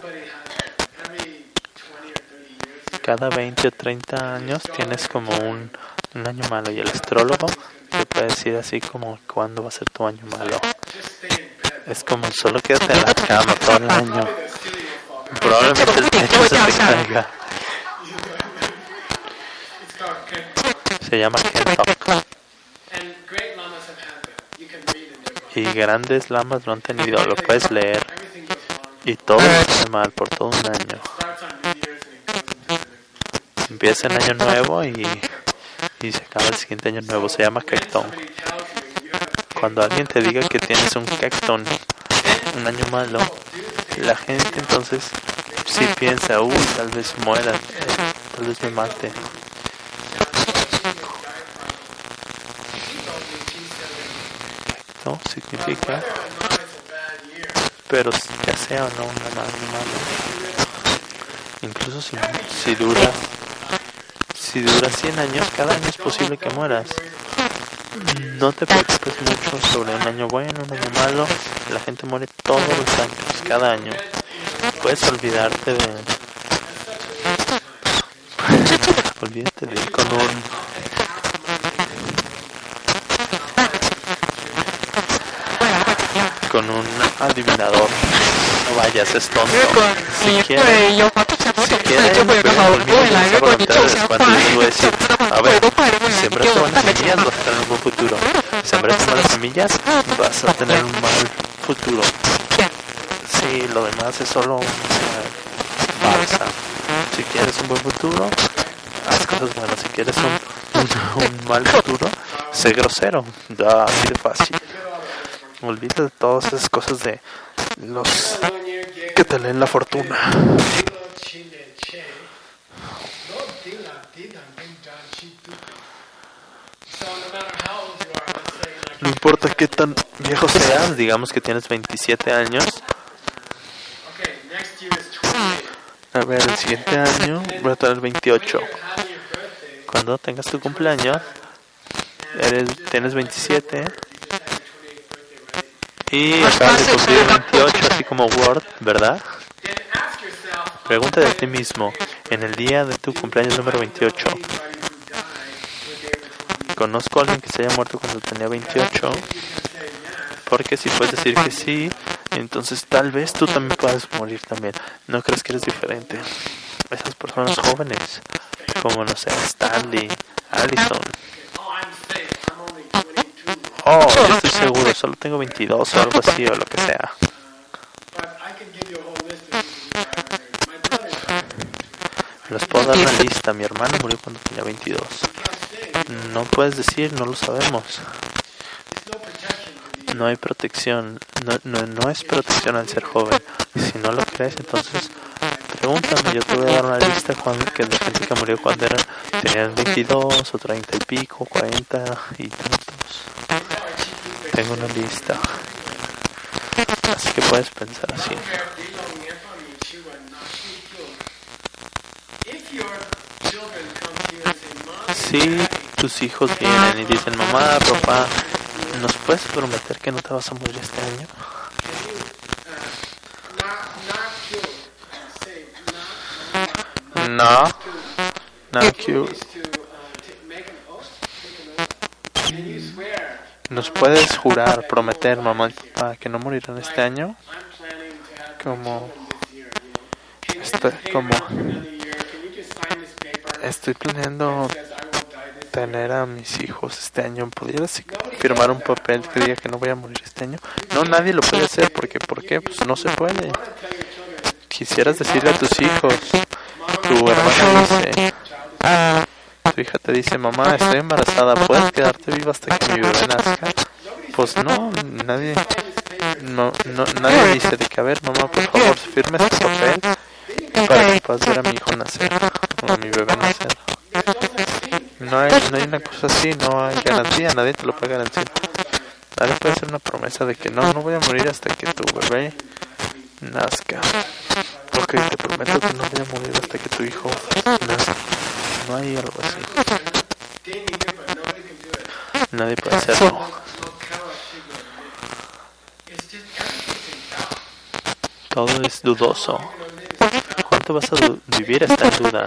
Cada veinte o treinta años tienes como un, un año malo y el astrólogo te puede decir así como cuándo va a ser tu año malo. Es como solo quédate en la cama todo el año. Probablemente el techo se te caiga. Se llama Kentok. Y grandes lamas lo han tenido, lo puedes leer. Y todo está mal por todo un año. Empieza el año nuevo y, y se acaba el siguiente año nuevo. Se llama Kekton. Cuando alguien te diga que tienes un Kekton, un año malo, la gente entonces sí piensa, uy, tal vez muera, eh, tal vez me mate. No significa, pero ya sea o no un año malo, incluso si, si dura si dura cien años, cada año es posible que mueras. No te preocupes mucho sobre un año bueno, un año malo. La gente muere todos los años, cada año. Puedes olvidarte de olvídate de ir con un con un adivinador. No vayas, es tonto. Si quieres, si quieres, voy a decir, a ver, si siembras malas semillas vas a tener un buen futuro. Si siembras malas semillas vas a tener un mal futuro. Sí, lo demás es solo una farsa. Si quieres un buen futuro, haz cosas buenas. Si quieres un, un, un mal futuro, sé grosero. Da, así de fácil. Olvídate de todas esas cosas de los que te leen la fortuna. No importa qué tan viejo seas, digamos que tienes veintisiete años. A ver, el siguiente año voy a tener veintiocho. Cuando tengas tu cumpleaños, eres, tienes veintisiete. Y acabas de cumplir veintiocho, así como Word, ¿verdad? Pregúntate a ti mismo, en el día de tu cumpleaños número veintiocho, ¿conozco a alguien que se haya muerto cuando tenía veintiocho? Porque si puedes decir que sí, entonces tal vez tú también puedas morir también. ¿No crees que eres diferente? Esas personas jóvenes, como no sé, Stanley, Allison. Oh, yo estoy seguro, solo tengo veintidós o algo así o lo que sea. Les puedo dar una lista. Mi hermano murió cuando tenía veintidós. No puedes decir, no lo sabemos. No hay protección. No, no, no es protección al ser joven. Y si no lo crees, entonces pregúntame. Yo te voy a dar una lista cuando, que de gente que murió cuando eran, tenían veintidós o treinta y pico, cuarenta y tantos. Tengo una lista. Así que puedes pensar así. Si tus hijos vienen y dicen, mamá, papá, ¿nos puedes prometer que no te vas a morir este año? No, not cute. ¿Nos puedes jurar, prometer, mamá y papá, que no morirán este año? Como, estoy, como, estoy planeando tener a mis hijos este año. ¿Podrías firmar un papel que diga que no voy a morir este año? No, nadie lo puede hacer porque, ¿por qué? Pues no se puede. Quisieras decirle a tus hijos, tu hermana dice, tu hija te dice, mamá, estoy embarazada, ¿puedes quedarte viva hasta que mi bebé nazca? Pues no, nadie, no, no, nadie dice de que, a ver, mamá, por favor, firme este papel para que puedas ver a mi hijo nacer, o a mi bebé nacer. No hay, no hay una cosa así, no hay garantía, nadie te lo puede garantizar. Nadie puede hacer una promesa de que no, no voy a morir hasta que tu bebé nazca. Ok, te prometo que no voy a morir hasta que tu hijo nazca. No hay algo así. Nadie puede hacerlo. Todo es dudoso. ¿Cuánto vas a vivir esta duda?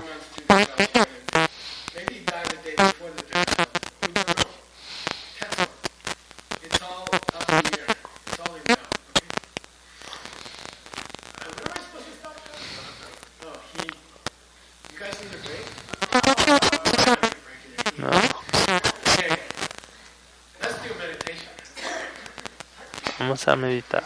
No. Vamos a meditar.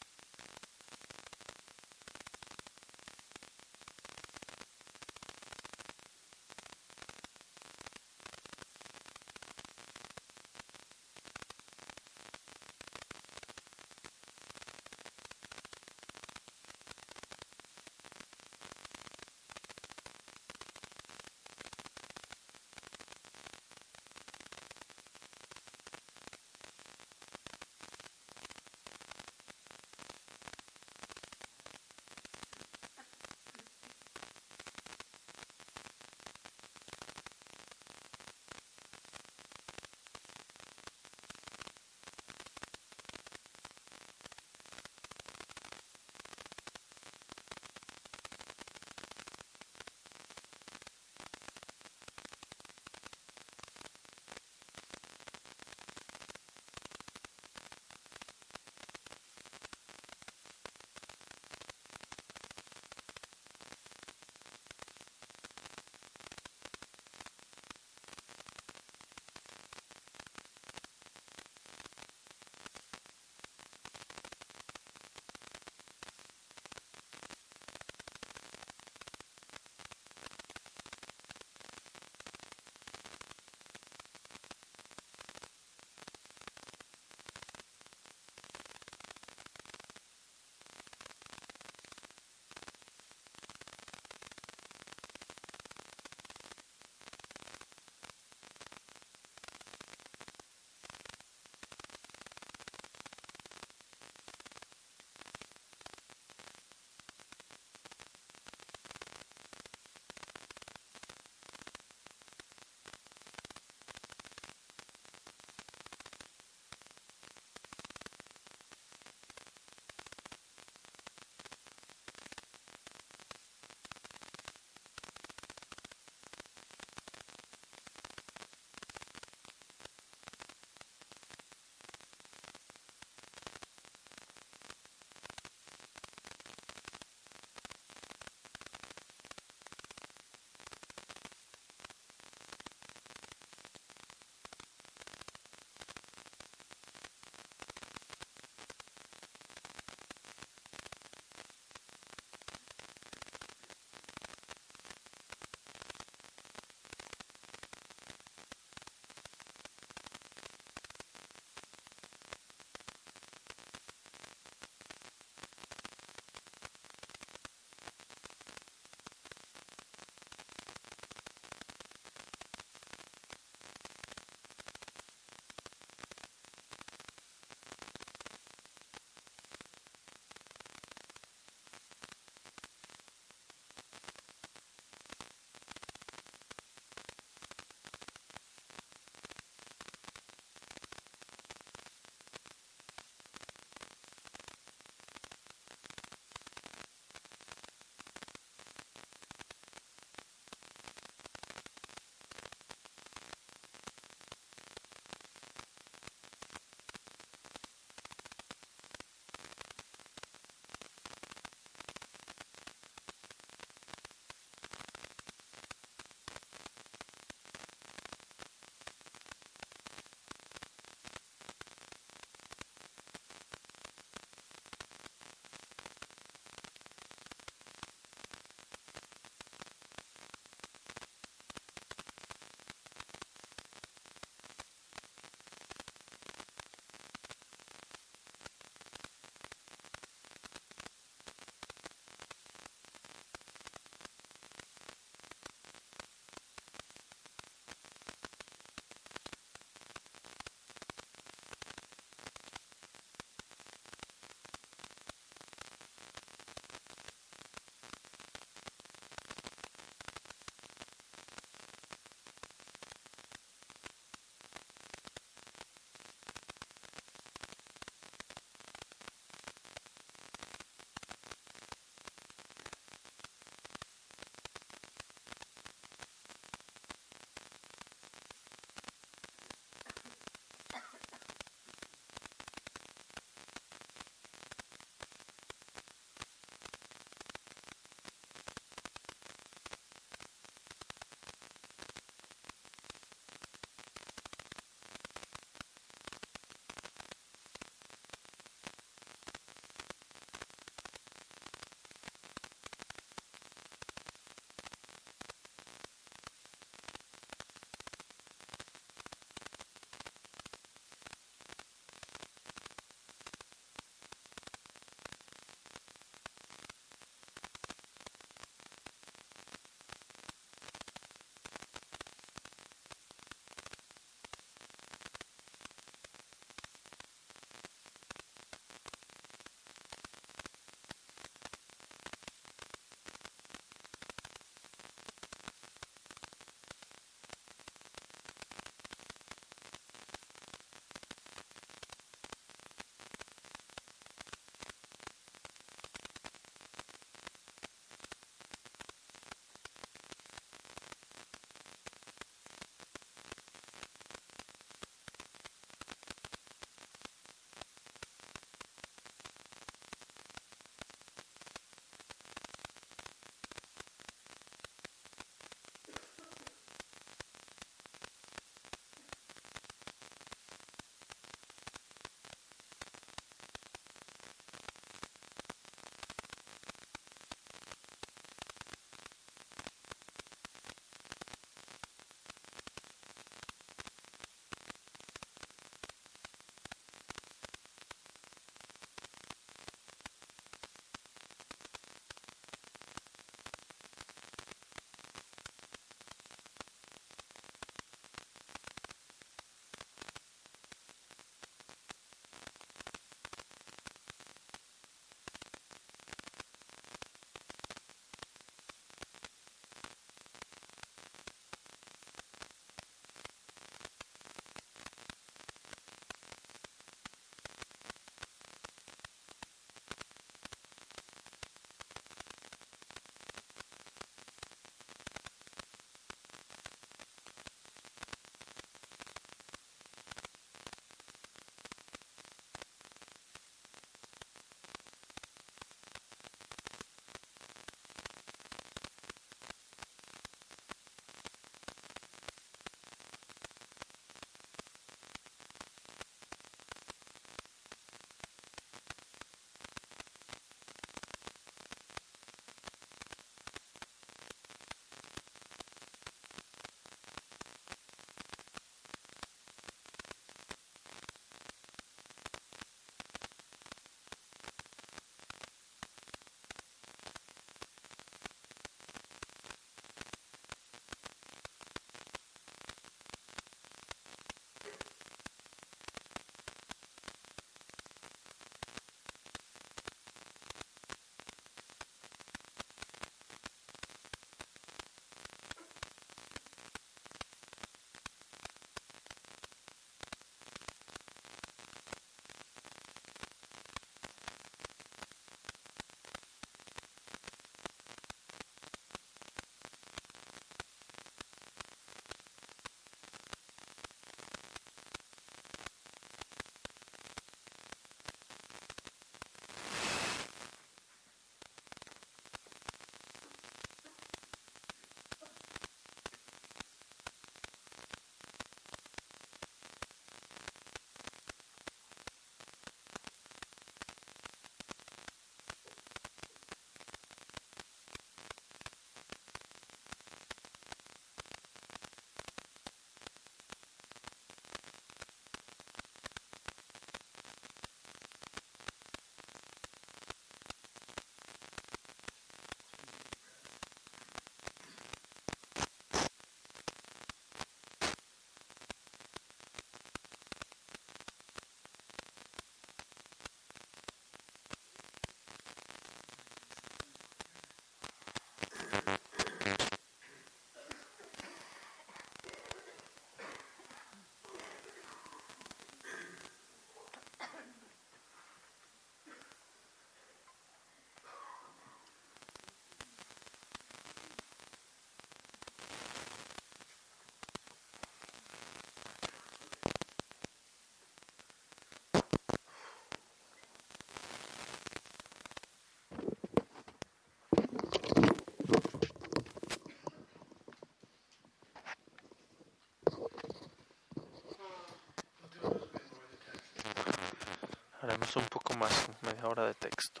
Haremos un poco más, media hora de texto.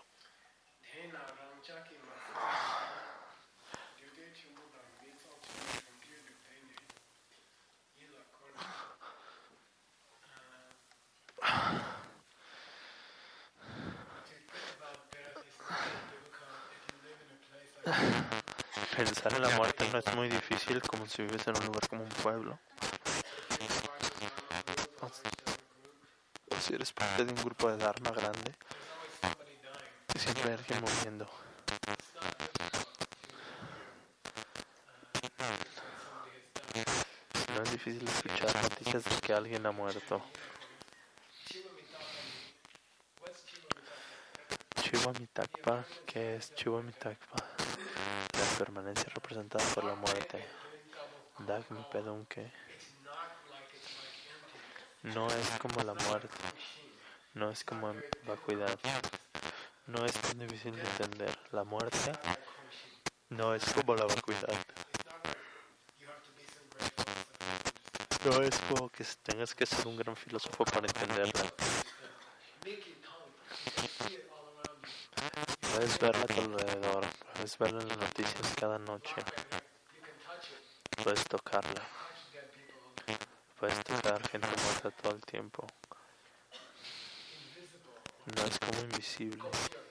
Pensar en la muerte no es muy difícil como si vives en un lugar como un pueblo. O si eres parte de un grupo de Dharma grande, y siempre hay alguien muriendo. No es difícil escuchar noticias de que alguien ha muerto. Chiwamitakpa, ¿qué es Chiwamitakpa? La permanencia representada por la muerte. Dagmi Pedunke. No es como la muerte, no es como vacuidad, no es tan difícil de entender. La muerte no es como la vacuidad. No es como que tengas que ser un gran filósofo para entenderla. Puedes verla a tu alrededor, puedes verla en las noticias cada noche. Puedes tocarla. Puedes tocar gente muerta todo el tiempo. No es como invisible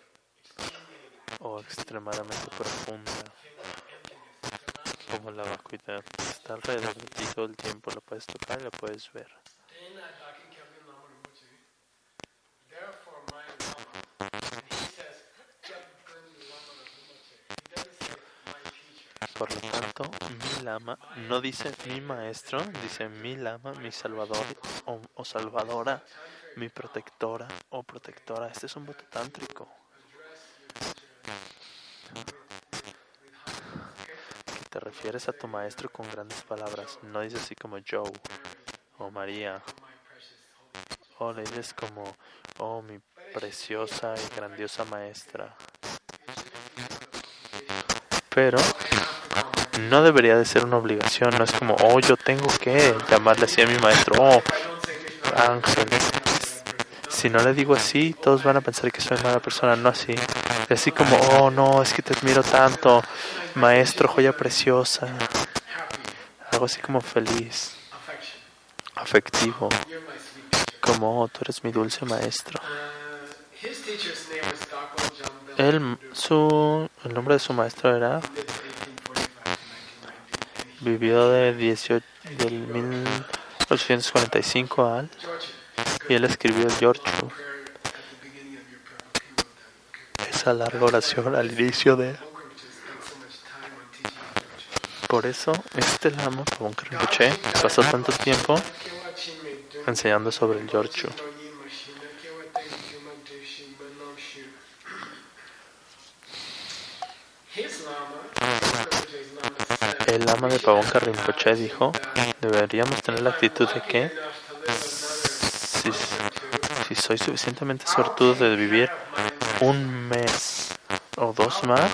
o extremadamente profunda como la vacuidad. Está alrededor de ti todo el tiempo, lo puedes tocar y lo puedes ver. Por lo tanto, mi lama no dice mi maestro, dice mi lama, mi salvador o, o salvadora, mi protectora o protectora. Este es un voto tántrico. Que te refieres a tu maestro con grandes palabras. No dices así como Joe o María. O le dices como, oh, mi preciosa y grandiosa maestra. Pero no debería de ser una obligación, no es como, oh, yo tengo que llamarle así a mi maestro, oh, Ángel. Si no le digo así, todos van a pensar que soy mala persona, no así. Es así como, oh, no, es que te admiro tanto, maestro, joya preciosa. Algo así como feliz, afectivo, como, oh, tú eres mi dulce maestro. Él, su, el nombre de su maestro era... Vivió de dieciocho, del mil ochocientos cuarenta y cinco al y él escribió el Yorchu, esa larga oración al inicio de. Por eso este lama Pabón Rinpoche pasó tanto tiempo enseñando sobre el Yorchu. El lama de Pabón Rinpoche dijo, deberíamos tener la actitud de que si, si soy suficientemente suertudo de vivir un mes o dos más,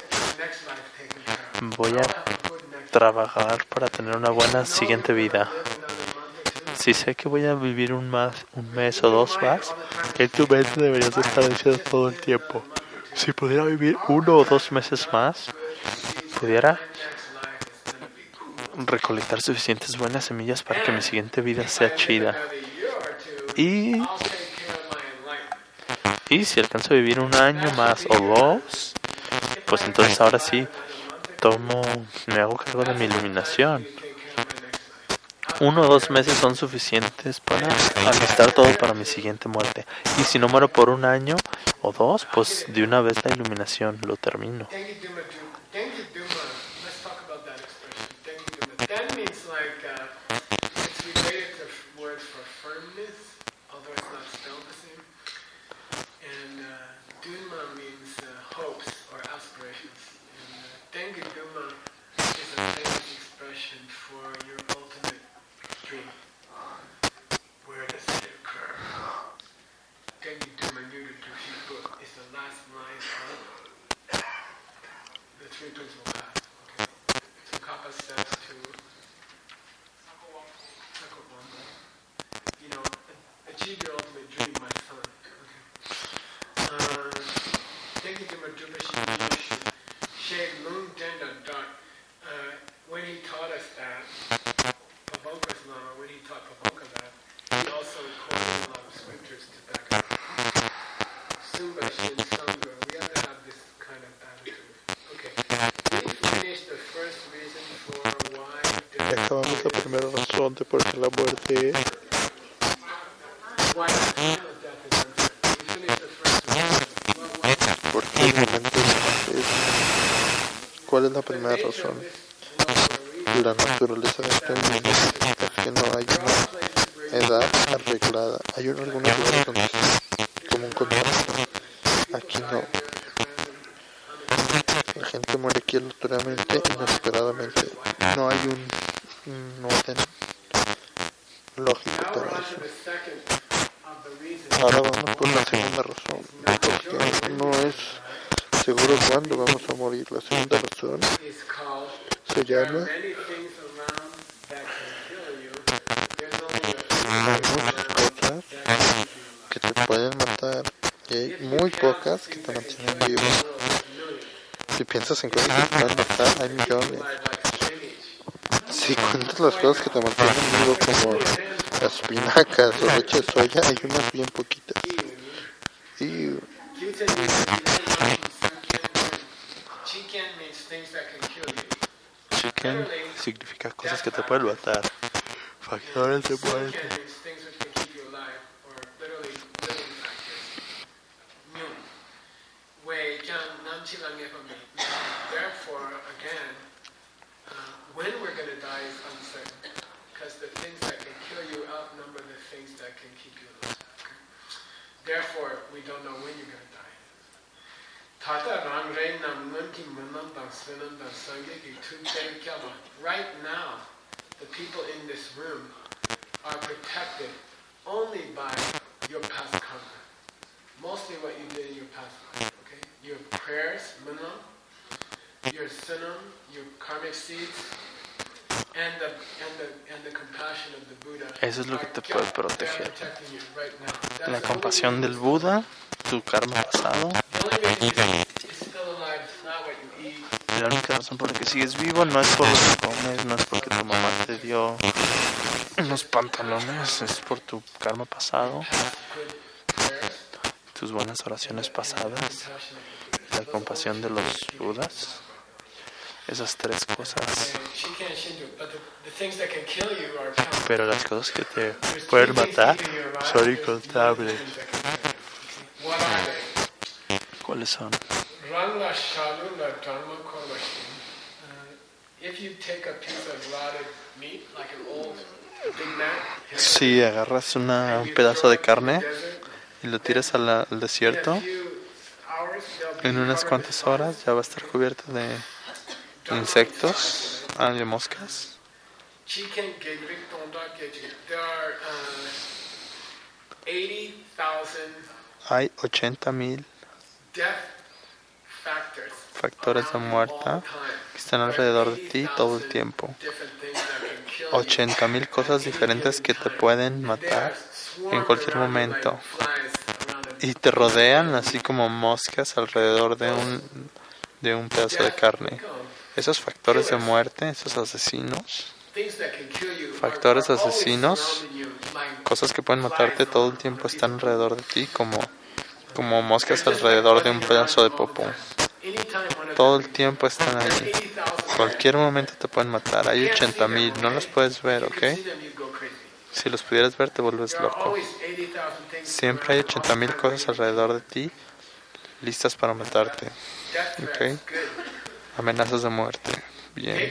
voy a trabajar para tener una buena siguiente vida. Si sé que voy a vivir un, más, un mes o dos más, en tu mente deberías estar diciendo todo el tiempo. Si pudiera vivir uno o dos meses más, pudiera recolectar suficientes buenas semillas para que mi siguiente vida sea chida. Y, y si alcanzo a vivir un año más o dos, pues entonces ahora sí tomo, me hago cargo de mi iluminación. Uno o dos meses son suficientes para alistar todo para mi siguiente muerte. Y si no muero por un año o dos, pues de una vez la iluminación lo termino. pregunte por qué la muerte es. ¿Por qué el momento es? ¿Cuál es la primera razón? La naturaleza de este mundo es que no hay una edad arreglada. Hay un, algunos lugares donde es como un contrato. Aquí no. La gente muere aquí aleatoriamente, inesperadamente. No hay un, un orden lógico para eso. Ahora vamos por la segunda razón, porque no es seguro cuándo vamos a morir. La segunda razón se llama: hay muchas cosas que te pueden matar y hay muy pocas que te mantienen vivo. Si piensas en cosas que te pueden matar, hay millones. Si cuentas las cosas que te mantienen vivo, como las espinacas o leche de soya, hay unas bien poquitas. Y chicken significa cosas que te pueden matar. Factores de muerte.
Therefore, again, uh, when we're going to die is uncertain, because the things that can kill you outnumber the things that can keep you alive. Okay? Therefore, we don't know when you're going to die. Right now, the people in this room are protected only by your past karma. Mostly what you did in your past life. Okay? Your prayers, manam, your sunam, your karmic seeds, and the, and the, and the compassion of the Buddha.
Eso es lo que te puede proteger. La compasión del Buda, tu karma pasado. La única razón por la que sigues vivo no es por lo que comes, no es porque tu mamá te dio unos pantalones, es por tu karma pasado, tus buenas oraciones pasadas, la compasión de los Budas. Esas tres cosas. Pero las cosas que te pueden matar son incontables. ¿Cuáles son? Si agarras una, un pedazo de carne y lo tiras a la, al desierto, en unas cuantas horas ya va a estar cubierto de insectos, ah, de moscas. Hay ochenta mil factores de muerte que están alrededor de ti todo el tiempo. ochenta mil cosas diferentes que te pueden matar en cualquier momento. Y te rodean así como moscas alrededor de un, de un pedazo de carne. Esos factores de muerte, esos asesinos, factores asesinos, cosas que pueden matarte todo el tiempo están alrededor de ti como, como moscas alrededor de un pedazo de popó. Todo el tiempo están ahí. Cualquier momento te pueden matar. Hay ochenta mil, no los puedes ver, ¿ok? Si los pudieras ver te vuelves loco. Siempre hay ochenta mil cosas alrededor de ti listas para matarte, ¿ok? Amenazas de muerte. Bien.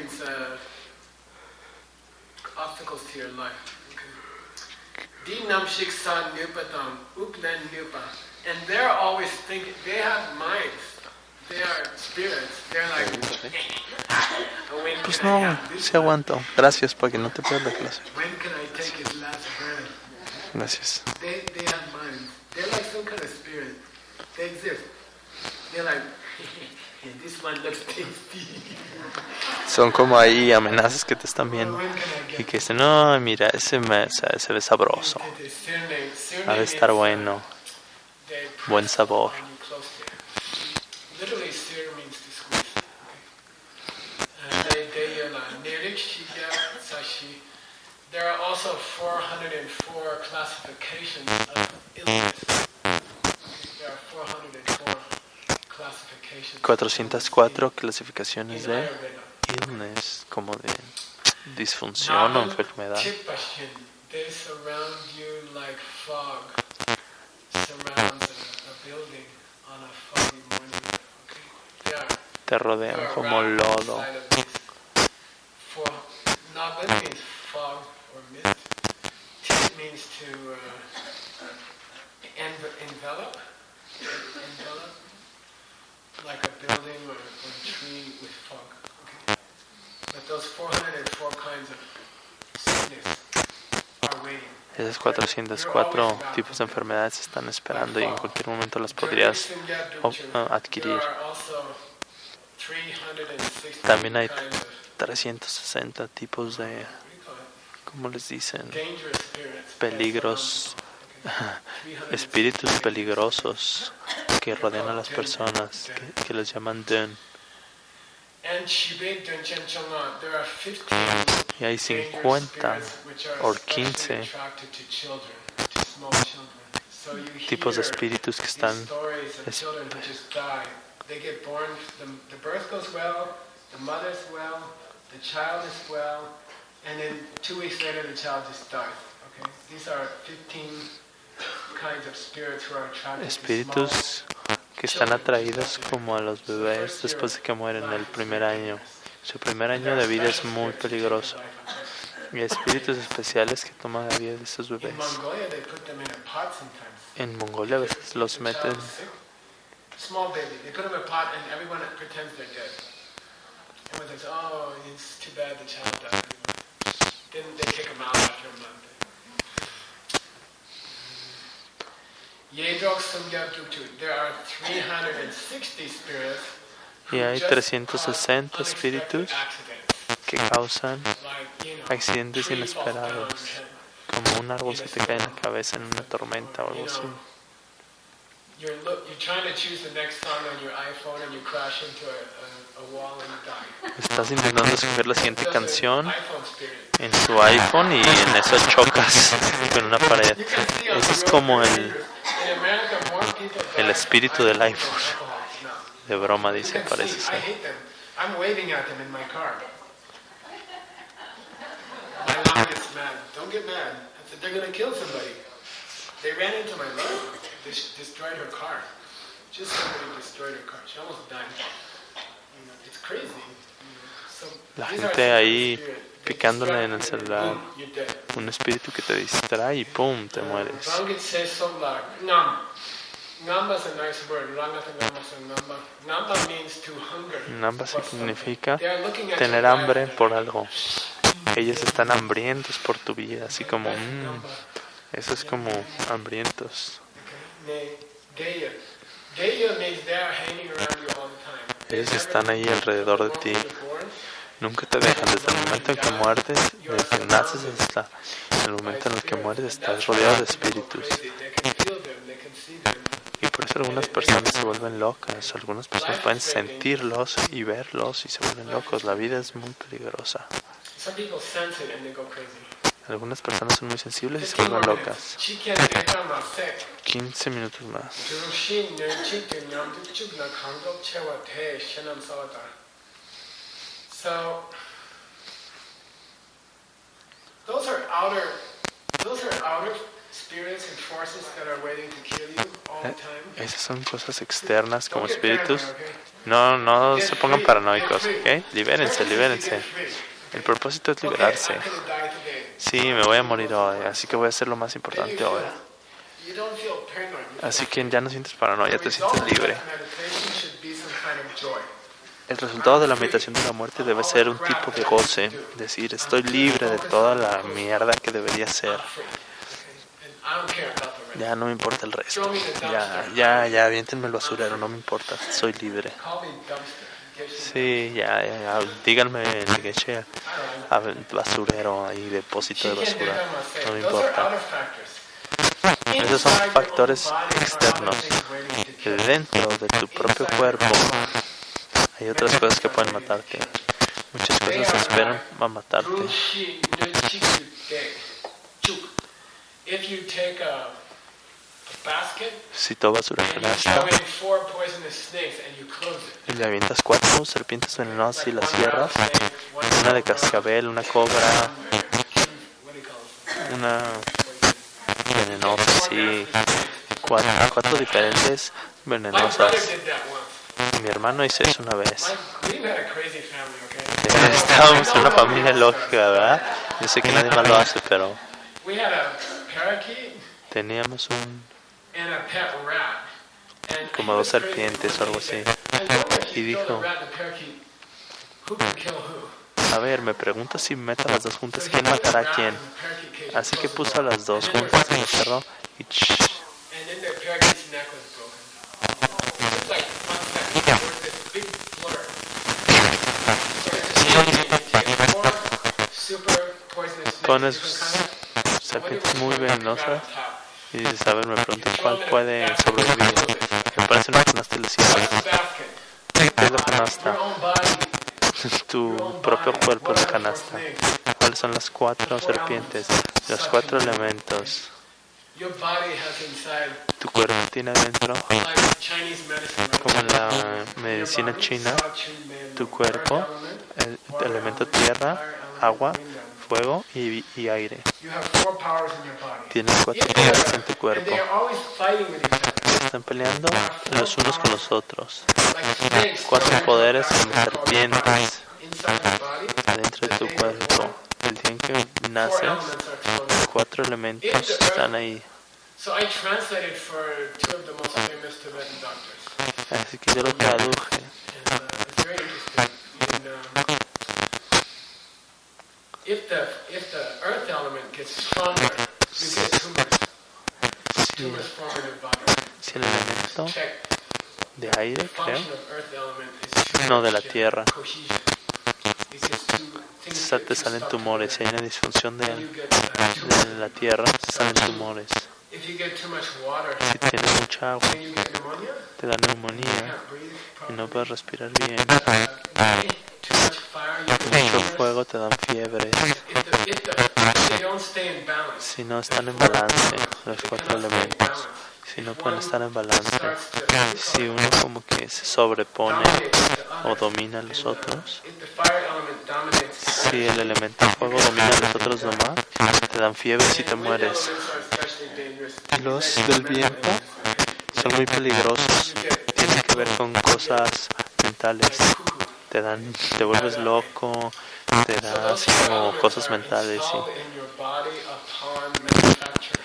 And they're always thinking, they have minds, they are spirits, they're like,
pues no, sí aguanto. Gracias porque no te pierdas la clase.
when can I take his last breath?
Gracias.
They, they have minds, they're like some kind of spirit, they exist. They're like, this one looks tasty.
Son como ahí amenazas que te están viendo y que dicen, no, mira, ese me, se ve sabroso, ha de estar bueno, buen sabor.
There are also four hundred four classifications of illness. There are four hundred four classifications.
cuatrocientas cuatro clasificaciones de illness, como de disfunción o enfermedad.
They surround you like fog surrounds a, a building on a foggy morning. Okay? Yeah.
Te rodean como lodo.
For not that means fog or mist. Tit means to uh, env- envelop, envelop, like a building or, or a tree with fog. Okay? But those four hundred four kinds of sickness.
Esos cuatrocientos cuatro tipos de enfermedades están esperando y en cualquier momento las podrías adquirir. También hay trescientos sesenta tipos de, ¿cómo les dicen? Peligros, espíritus peligrosos que rodean a las personas, que, que les llaman Dön. Y hay cincuenta o quince tipos de espíritus que están es, espíritus que están atraídos como a los bebés después de que mueren el primer año. Su primer año de vida es muy peligroso. Y hay espíritus especiales que toman la vida de esos bebés. En Mongolia a veces los meten. Y hay trescientos sesenta espíritus que causan accidentes inesperados, como un árbol se te cae en la cabeza en una tormenta o algo así. Estás intentando escoger la siguiente canción en tu iPhone y en eso chocas con una pared. Eso es como el, el espíritu del iPhone. De broma, dice, parece ser.
I'm waving at them in my car. My mom gets mad. Don't get mad. I said, they're going to kill somebody. They ran into my mom. They destroyed her car. Just somebody destroyed her car. She almost died. You know, it's crazy. You know, so
La gente ahí picándole en el celular. Un espíritu que te distrae y pum, te mueres.
Ngamba is a nice word. Ngamba means to hunger.
Ngamba significa tener hambre por algo. Ellos están hambrientos por tu vida, así como mmm, eso es como hambrientos. Ellos están ahí alrededor de ti. Nunca te dejan. Desde el momento en que mueres, desde que naces hasta el momento en el que mueres, estás rodeado de espíritus. Y por eso algunas personas se vuelven locas. Algunas personas pueden sentirlos y verlos y se vuelven locos. La vida es muy peligrosa. Algunas personas son muy sensibles y se vuelven locas. quince minutos más.
So, those are outer, those are outer spirits and forces that are waiting to kill you all the time.
Esas son cosas externas como espíritus. No, no se pongan paranoicos, ¿ok? Libérense, libérense. El propósito es liberarse. Sí, me voy a morir hoy, así que voy a hacer lo más importante ahora. Así que ya no sientes paranoia, te sientes libre. El resultado de la meditación de la muerte debe ser un tipo de goce, decir, estoy libre de toda la mierda que debería ser. Ya no me importa el resto. Ya, ya, ya, aviéntenme el basurero, no me importa, soy libre. Sí, ya, ya, ya. Díganme en que eche basurero ahí, depósito de basura, no me importa. Esos son factores externos. Dentro de tu propio cuerpo hay otras cosas que pueden matarte. Muchas cosas esperan a matarte.
If you take a, a basket,
si tomas una
and you
canasta
throw in four poisonous snakes and you close it.
y le avientas cuatro serpientes venenosas y
Like
las
one
cierras,
rattlesnake, one
una de
cobra,
cascabel, una cobra,
what do you call it?
una venenosa,
Four
sí,
nasty snakes.
cuatro, cuatro diferentes
My brother
venenosas.
did that once.
Mi hermano hizo eso una vez.
My, we had a crazy family, okay?
Eh, Estábamos en una familia lógica, ¿verdad? Yo sé que nadie más lo hace, pero
We had a parakeet
teníamos un,
and a pet rat. And
como
he
dos
was crazy.
serpientes o algo así.
And one day
Y
he
dijo,
told the rat and the parakeet, who can kill who?
a ver, me pregunta si meto las dos
So
juntas,
he
¿quién
put the
matará a
rat
quién?
in the parakeet cage
Así que
closed the
puso
door.
las dos
And then
juntas
the-
y lo cerró y ch,
And then the parakeet's neck was broken. It's like one second. There was this big blur. So it's just you take four super poisonous snakes,
pones
different kinds. What do you
serpientes muy
put right
venenosas
on top?
y dices, a ver, me pregunto
You throw
cuál
them in a
puede
basket,
sobrevivir.
close it.
Me parece una canasta y le
What's
cierras.
the basket?
¿Qué es la
Your
canasta?
own body.
Tu propio cuerpo es la canasta. ¿Cuáles son las cuatro serpientes? Los cuatro elementos.
Your body has inside,
Tu cuerpo tiene adentro,
like Chinese medicine, right?
como en la
Your
medicina
body,
china,
Shaoqun made
tu
earth
cuerpo,
element,
el
water
elemento
element,
tierra,
fire element,
agua,
wind element.
fuego y, y aire.
You have four powers in your body.
Tienes cuatro
If they
poderes
are-
en tu
and
cuerpo.
they are always fighting with each other.
Están peleando los unos con los otros.
Like snakes
Cuatro
throwing
poderes
back
como
and forth
serpientes
inside your body.
adentro de tu
The day you're
cuerpo.
born,
El día en que
four
naces,
elements are exploding.
cuatro elementos están ahí.
So I translated for two of the most famous Tibetan doctors.
Así que yo lo traduje.
And uh, it's very interesting. And, um, if the if the earth element gets stronger, you get tumors.
Si,
Tumors form in your body.
si el elemento
Check.
de aire,
The
creo,
function of earth element is too
no de la
much
tierra,
cohesion. It gets too, things
sa-
get
te
too
salen
stuck
tumores. Si
together.
hay una disfunción de,
You get, uh, tumors.
de la tierra, te salen tumores.
If you get too much water,
Si tienes mucha agua,
then you get pneumonia.
te da
You
neumonía
can't breathe
y
properly.
no puedes respirar bien.
Uh, too much fire, you get
Mucho
fevers.
fuego te dan fiebre.
If the, if the, if they don't stay in balance,
Si no están en balance los
they
cuatro
cannot stay in
elementos,
balance.
si no
If
pueden
one
estar en balance,
starts to
si uno como que se sobrepone
dominate the
o
other,
domina a los
and, uh,
otros,
if the fire element dominates,
si el elemento fuego domina a los otros nomás, te dan fiebre y te
and wind
mueres.
elements are especially dangerous.
Los del viento son muy peligrosos,
You get
tienen que ver con cosas mentales,
cuckoo.
te dan, te vuelves loco, te
So
da
those
así
four
como
elements
cosas
are
mentales, sí.
installed in your body upon manufacture.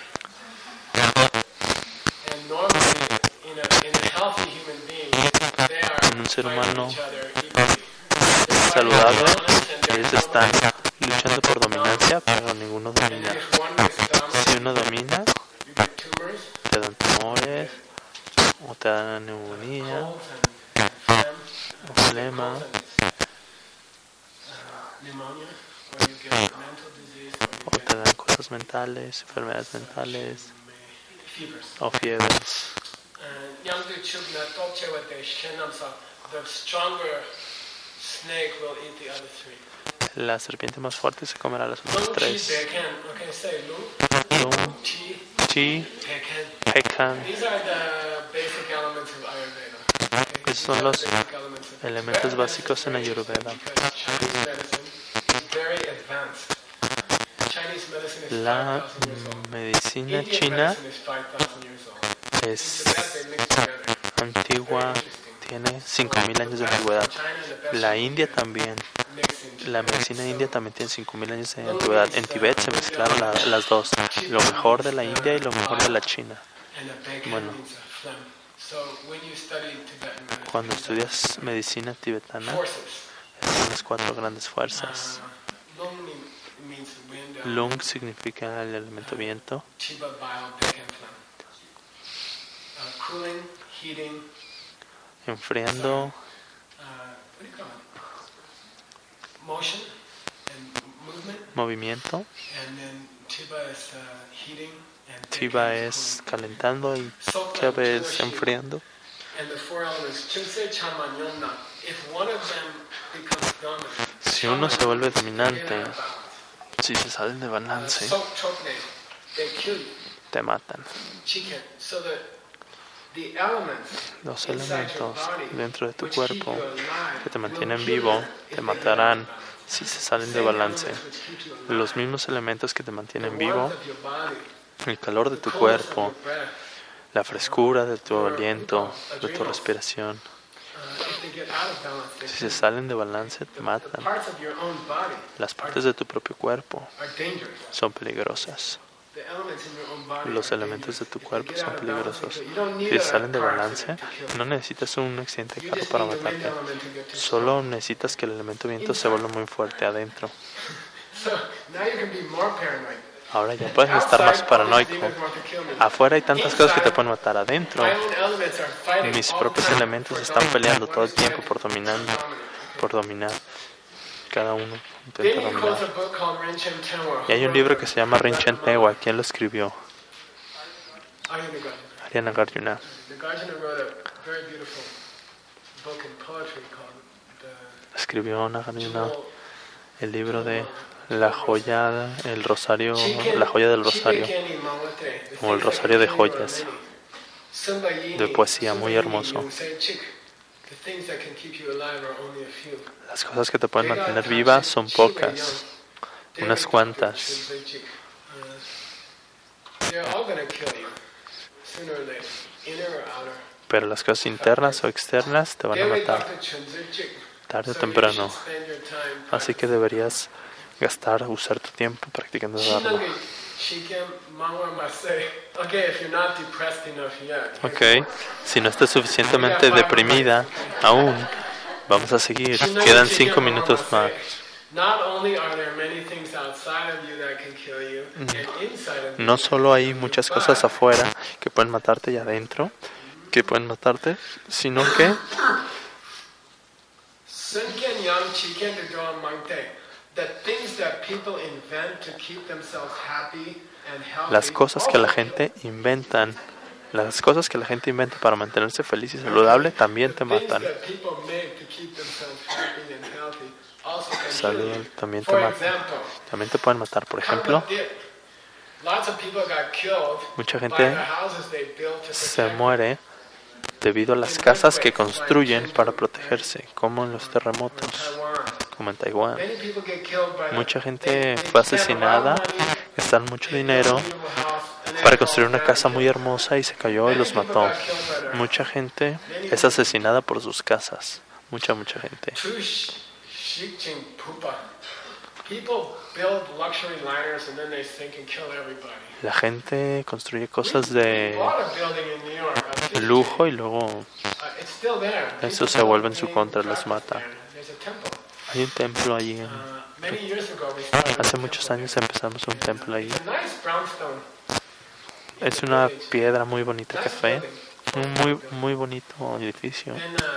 And normally, in a, in a healthy human being, they are
En un ser
fighting
humano
each other equally. They're fighting
saludable,
dominance and they're
ellos están
dominating.
luchando por dominancia, pero ninguno
And then
domina.
if one gets
Si
dominant,
uno domina,
you get tumors,
te dan tumores, o te dan neumonía,
colds and phlegm,
o flema,
colds and uh, pneumonia, or you get mental disease, or
o
you
te
get
dan cosas mentales, enfermedades mentales,
fevers.
o fiebres.
And Nyangdu Chubna Topchewate Shenamsa, the stronger snake will eat the other three.
La serpiente más fuerte se comerá las otras
Lung Chi
tres.
Beken, okay, say Lung,
Lung,
Chi,
Chi,
Beken.
Pekan,
These are the basic elements of Ayurveda. Okay?
esos son
These are
los
the basic elements of
elementos
Tibetan
básicos en
medicine is very
Ayurveda.
interesting because Chinese medicine is very advanced. Chinese medicine is
La
five thousand years old.
medicina
Indian
china
medicine is five thousand years old. In
es
Tibet they mix together.
antigua,
Very interesting.
tiene cinco mil años de antigüedad.
China and the best
La India también,
mix into
la
Tibet.
medicina
So,
india también tiene cinco mil años de antigüedad. En Tibet se mezclaron la- las dos, lo mejor de la India y lo mejor de la China.
and a Beken
Bueno.
means a phlegm. So when you study Tibetan medicine,
Cuando estudias medicina tibetana,
forces.
son las cuatro grandes fuerzas.
Uh, Lung mean- means wind. uh,
Lung significa el elemento viento,
Chiba, bile, Beken, phlegm. Uh, cooling, heating.
enfriando,
Uh, what do you call it? Motion and movement.
movimiento.
And then Chiba is uh, heating. And
Chiva
Beken
es
cooling.
calentando y
Sokta,
Chava es
Chiba,
enfriando.
And the four elements, Chimse, Chama, Nyomna. If one of them becomes dominant,
Si uno se vuelve
they get out
dominante,
of balance.
si se salen de
Uh,
balance,
Sok, Chokne. they kill you.
te matan.
Chicken. So the, the elements
Los
inside your
elementos
body
dentro de tu
which keep you
cuerpo
alive
que te
will
mantienen
kill
vivo
you
te
if they
matarán
let you.
si se salen de
Same
balance.
elements which keep you alive.
Los mismos elementos que te
The
mantienen vivo,
warmth of your body,
el calor de
the
tu
coldness of
cuerpo,
your breath,
la frescura de tu
your
aliento,
what
de
we
tu
call
respiración.
uh, if they get out of balance, they
Si
kill
se
you.
salen de balance, te
The, the
matan.
parts of your own body
Las
are,
partes de tu propio cuerpo
are dangerous.
son peligrosas.
The elements in your own body
Los
are
elementos de
dangerous.
tu
If they
cuerpo
get
son
out of balance, they
peligrosos.
kill you. You don't need
Si
a
salen de
car
balance,
accident to kill you.
no necesitas un accidente de
You
carro
just
para
need the wind
matarte.
element to get too
Solo
strong.
necesitas que el elemento viento se vuelva muy fuerte adentro.
So now you can be more paranoid.
Ahora ya puedes estar más
Outside, all these
paranoico.
demons want to kill me.
Afuera hay tantas cosas que te
Inside,
pueden matar. Adentro,
my own elements are fighting
mis
all the
propios
time
elementos
for
están
dominance.
peleando
One
todo el
is
tiempo
trying
por
to
dominando,
dominate,
por
okay?
dominar. Cada uno
Then
intenta
he quotes a
dominar.
book called Rinchen Tenwa.
Y hay un libro que se llama Rinchen Tenwa. ¿Quién lo escribió?
Ariana Garjuna.
Ariana Garjuna.
Nagarjuna wrote a very beautiful book in poetry called the
Escribió Nagarjuna
Jewel.
el libro de la joya, el rosario, la joya del rosario, como el rosario de joyas, de poesía muy hermoso. Las cosas que te pueden mantener viva son pocas, unas cuantas. Pero las cosas internas o externas te van a matar tarde o temprano. Así que deberías gastar, usar tu tiempo practicando Dharma. Ok, si no estás suficientemente deprimida aún, vamos a seguir. Quedan cinco minutos más. No solo hay muchas cosas afuera que pueden matarte y adentro que pueden matarte, sino que las cosas que la gente inventan, las cosas que la gente inventa para mantenerse feliz y saludable también te matan. Salud también te matan. También te pueden matar. Por ejemplo, mucha gente se muere debido a las casas que construyen para protegerse, como en los terremotos, como en Taiwán. Mucha gente fue asesinada, gastaron mucho dinero para construir una casa muy hermosa y se cayó y los mató. Mucha gente es asesinada por sus casas, mucha, mucha gente. La gente construye cosas de lujo y luego eso se vuelve en su contra, los mata. Hay un templo allí. En, hace muchos años empezamos un templo allí. Es una piedra muy bonita, café. Un muy, muy bonito edificio.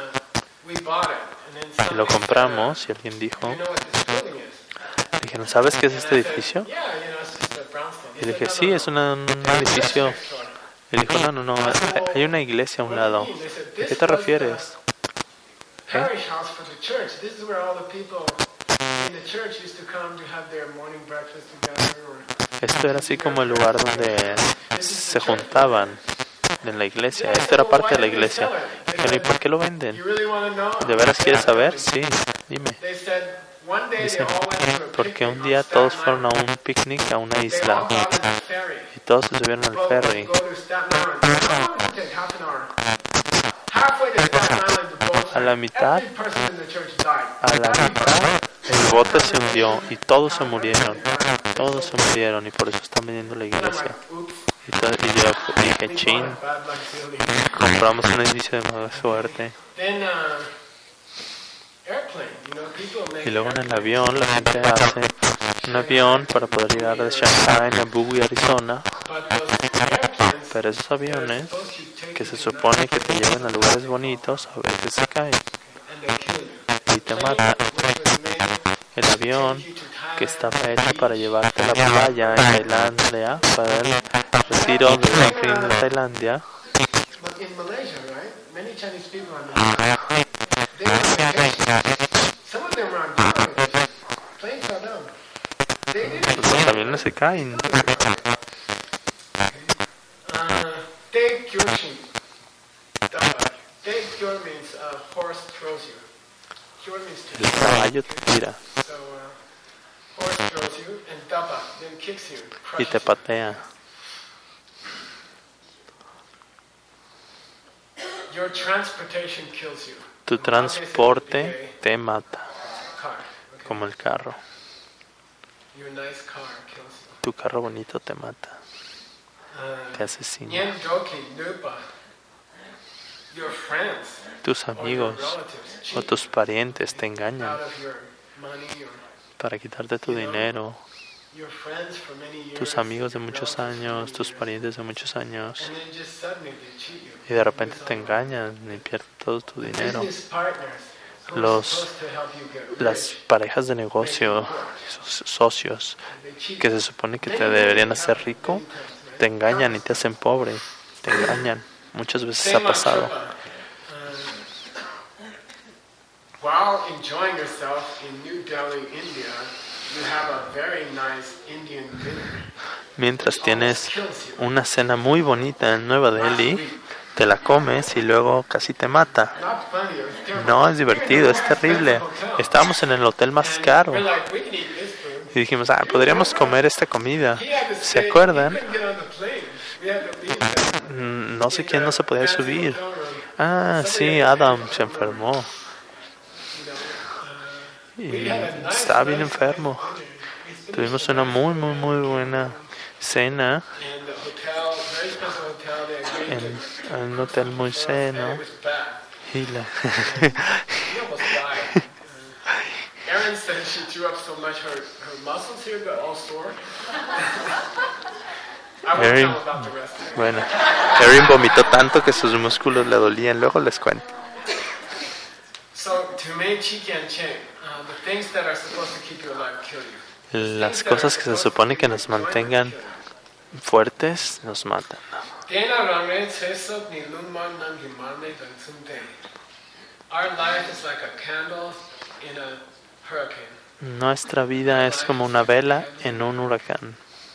Y lo compramos y alguien dijo, dijeron, ¿sabes qué es este edificio? Y le dije, sí, es una, un edificio. Y le dijo, no, no, no, hay una iglesia a un lado. ¿A qué te refieres? ¿Eh? Esto era así como el lugar donde se juntaban en la iglesia. Esto era parte de la iglesia. ¿Y por qué lo venden? ¿De veras quieres saber? Sí, dime. Dicen, porque un día todos fueron a un picnic a una isla y todos se subieron al ferry. A la mitad, a la mitad, el bote se hundió y todos se murieron. Todos se murieron y por eso están vendiendo la iglesia. Y, todo, y yo dije, chin, compramos un edificio de mala suerte. Y luego en el avión la gente hace un avión para poder llegar de Shanghai a Bowie, Arizona. Pero esos aviones que se supone que te llevan a lugares bonitos, a veces se caen y te matan. El avión que estaba hecho para llevarte a la playa en Tailandia, para el retiro de camping de Tailandia, los aviones se caen.
Kyorshin. Daba. Te Kyor means uh, horse throws you. Kyor means to
El caballo te tira
So uh, horse throws you and Daba then kicks you,
y
crushes
te
you.
patea.
Your transportation kills you.
Tu transporte te mata,
Car. Okay.
como el carro.
Your nice car kills you.
Tu carro bonito te mata,
Uh,
te asesina.
Nyen Doki Nupa. Your friends
Tus
or your
amigos
relatives
o
cheat
tus parientes te engañan
out of your money or
para quitarte tu dinero.
your friends for many years.
Tus amigos de
your
muchos
relatives for
años,
many
tus
years.
parientes de muchos años,
And then just suddenly they cheat you.
y de repente
Lose
te
all of it.
engañan y pierden todo tu dinero.
Business partners who are
Los,
supposed to help you get rich,
las parejas de negocio, esos socios
they cheat
que
you.
se supone que
Many,
te
many
deberían
happen
hacer rico,
many times, right?
te engañan y te
Countless.
hacen pobre, te engañan. Muchas veces ha
Same
pasado.
Tripa. Uh, while enjoying yourself in New Delhi, India, you have a very nice Indian dinner.
Mientras tienes
Almost kills you.
una cena muy bonita en Nueva Delhi, te la comes y luego casi te mata.
Not funny, it was terrible.
No, es divertido, es terrible. Estábamos en el hotel más
And
caro
we're like, we can eat this food.
y dijimos, ah, podríamos comer esta comida.
He had to
¿Se
stay- he
acuerdan?
couldn't get on the plane. We had to leave that
Mm, No sé
in
quién
the
no se podía
fancy
subir.
hotel room.
Ah,
Somebody
sí,
had to
Adam
take
se
a room,
enfermó
you know, uh,
y
we had a nice,
estaba bien
nice
enfermo.
dinner. We finished
Tuvimos
the
una
nice
muy,
dinner.
muy, muy buena cena
And the hotel, very special hotel, they agreed
en,
to
en un hotel muy
for us, and
seno
it was bad.
y la
He almost died. Uh, Erin said she threw up so much her, her muscles here got all sore. I won't
Erin,
tell about the rest.
bueno, Erin vomitó tanto que sus músculos le dolían. Luego les cuento.
So to me, Chikan Cheng, uh, the things that are supposed to keep you alive kill you. The
Las
things that are
cosas que se
supposed
supone
to
que
keep
nos
you enjoying
mantengan
kill you.
fuertes nos matan.
Tena rame chesok ni lumman nang himane dan sunde. Our life is like a candle in a hurricane.
Nuestra vida es como una vela en un huracán.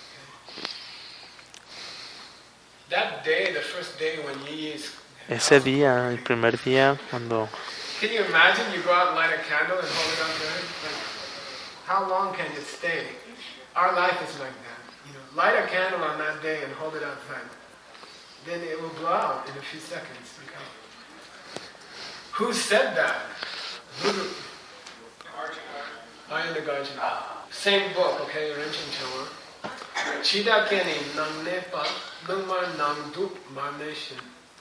That day, the first day when Yi is...
Ese día, el primer día, cuando
Can you imagine you go out and light a candle and hold it up there? Like, how long can it stay? Our life is like that. You know, light a candle on that day and hold it outside. Then it will blow out in a few seconds. Okay? Who said that? Who? Ayanagarjuna. Same book, okay, Rinchen Chowa. Chida Keni Nang Nepa Nungmar Nang Dup Marnation.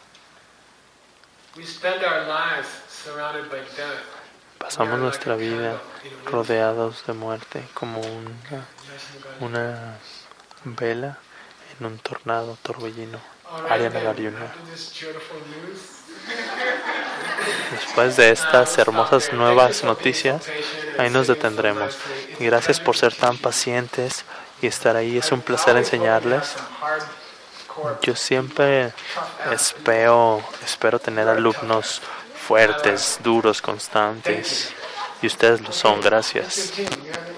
We spend our lives surrounded by death.
pasamos nuestra vida rodeados de muerte, como una, una vela en un tornado, torbellino. Arianagarjuna. Después de estas hermosas nuevas noticias, ahí nos detendremos. Y gracias por ser tan pacientes y estar ahí. Es un placer enseñarles. Yo siempre espero, espero tener alumnos fuertes, duros, constantes. Y ustedes lo son. Gracias.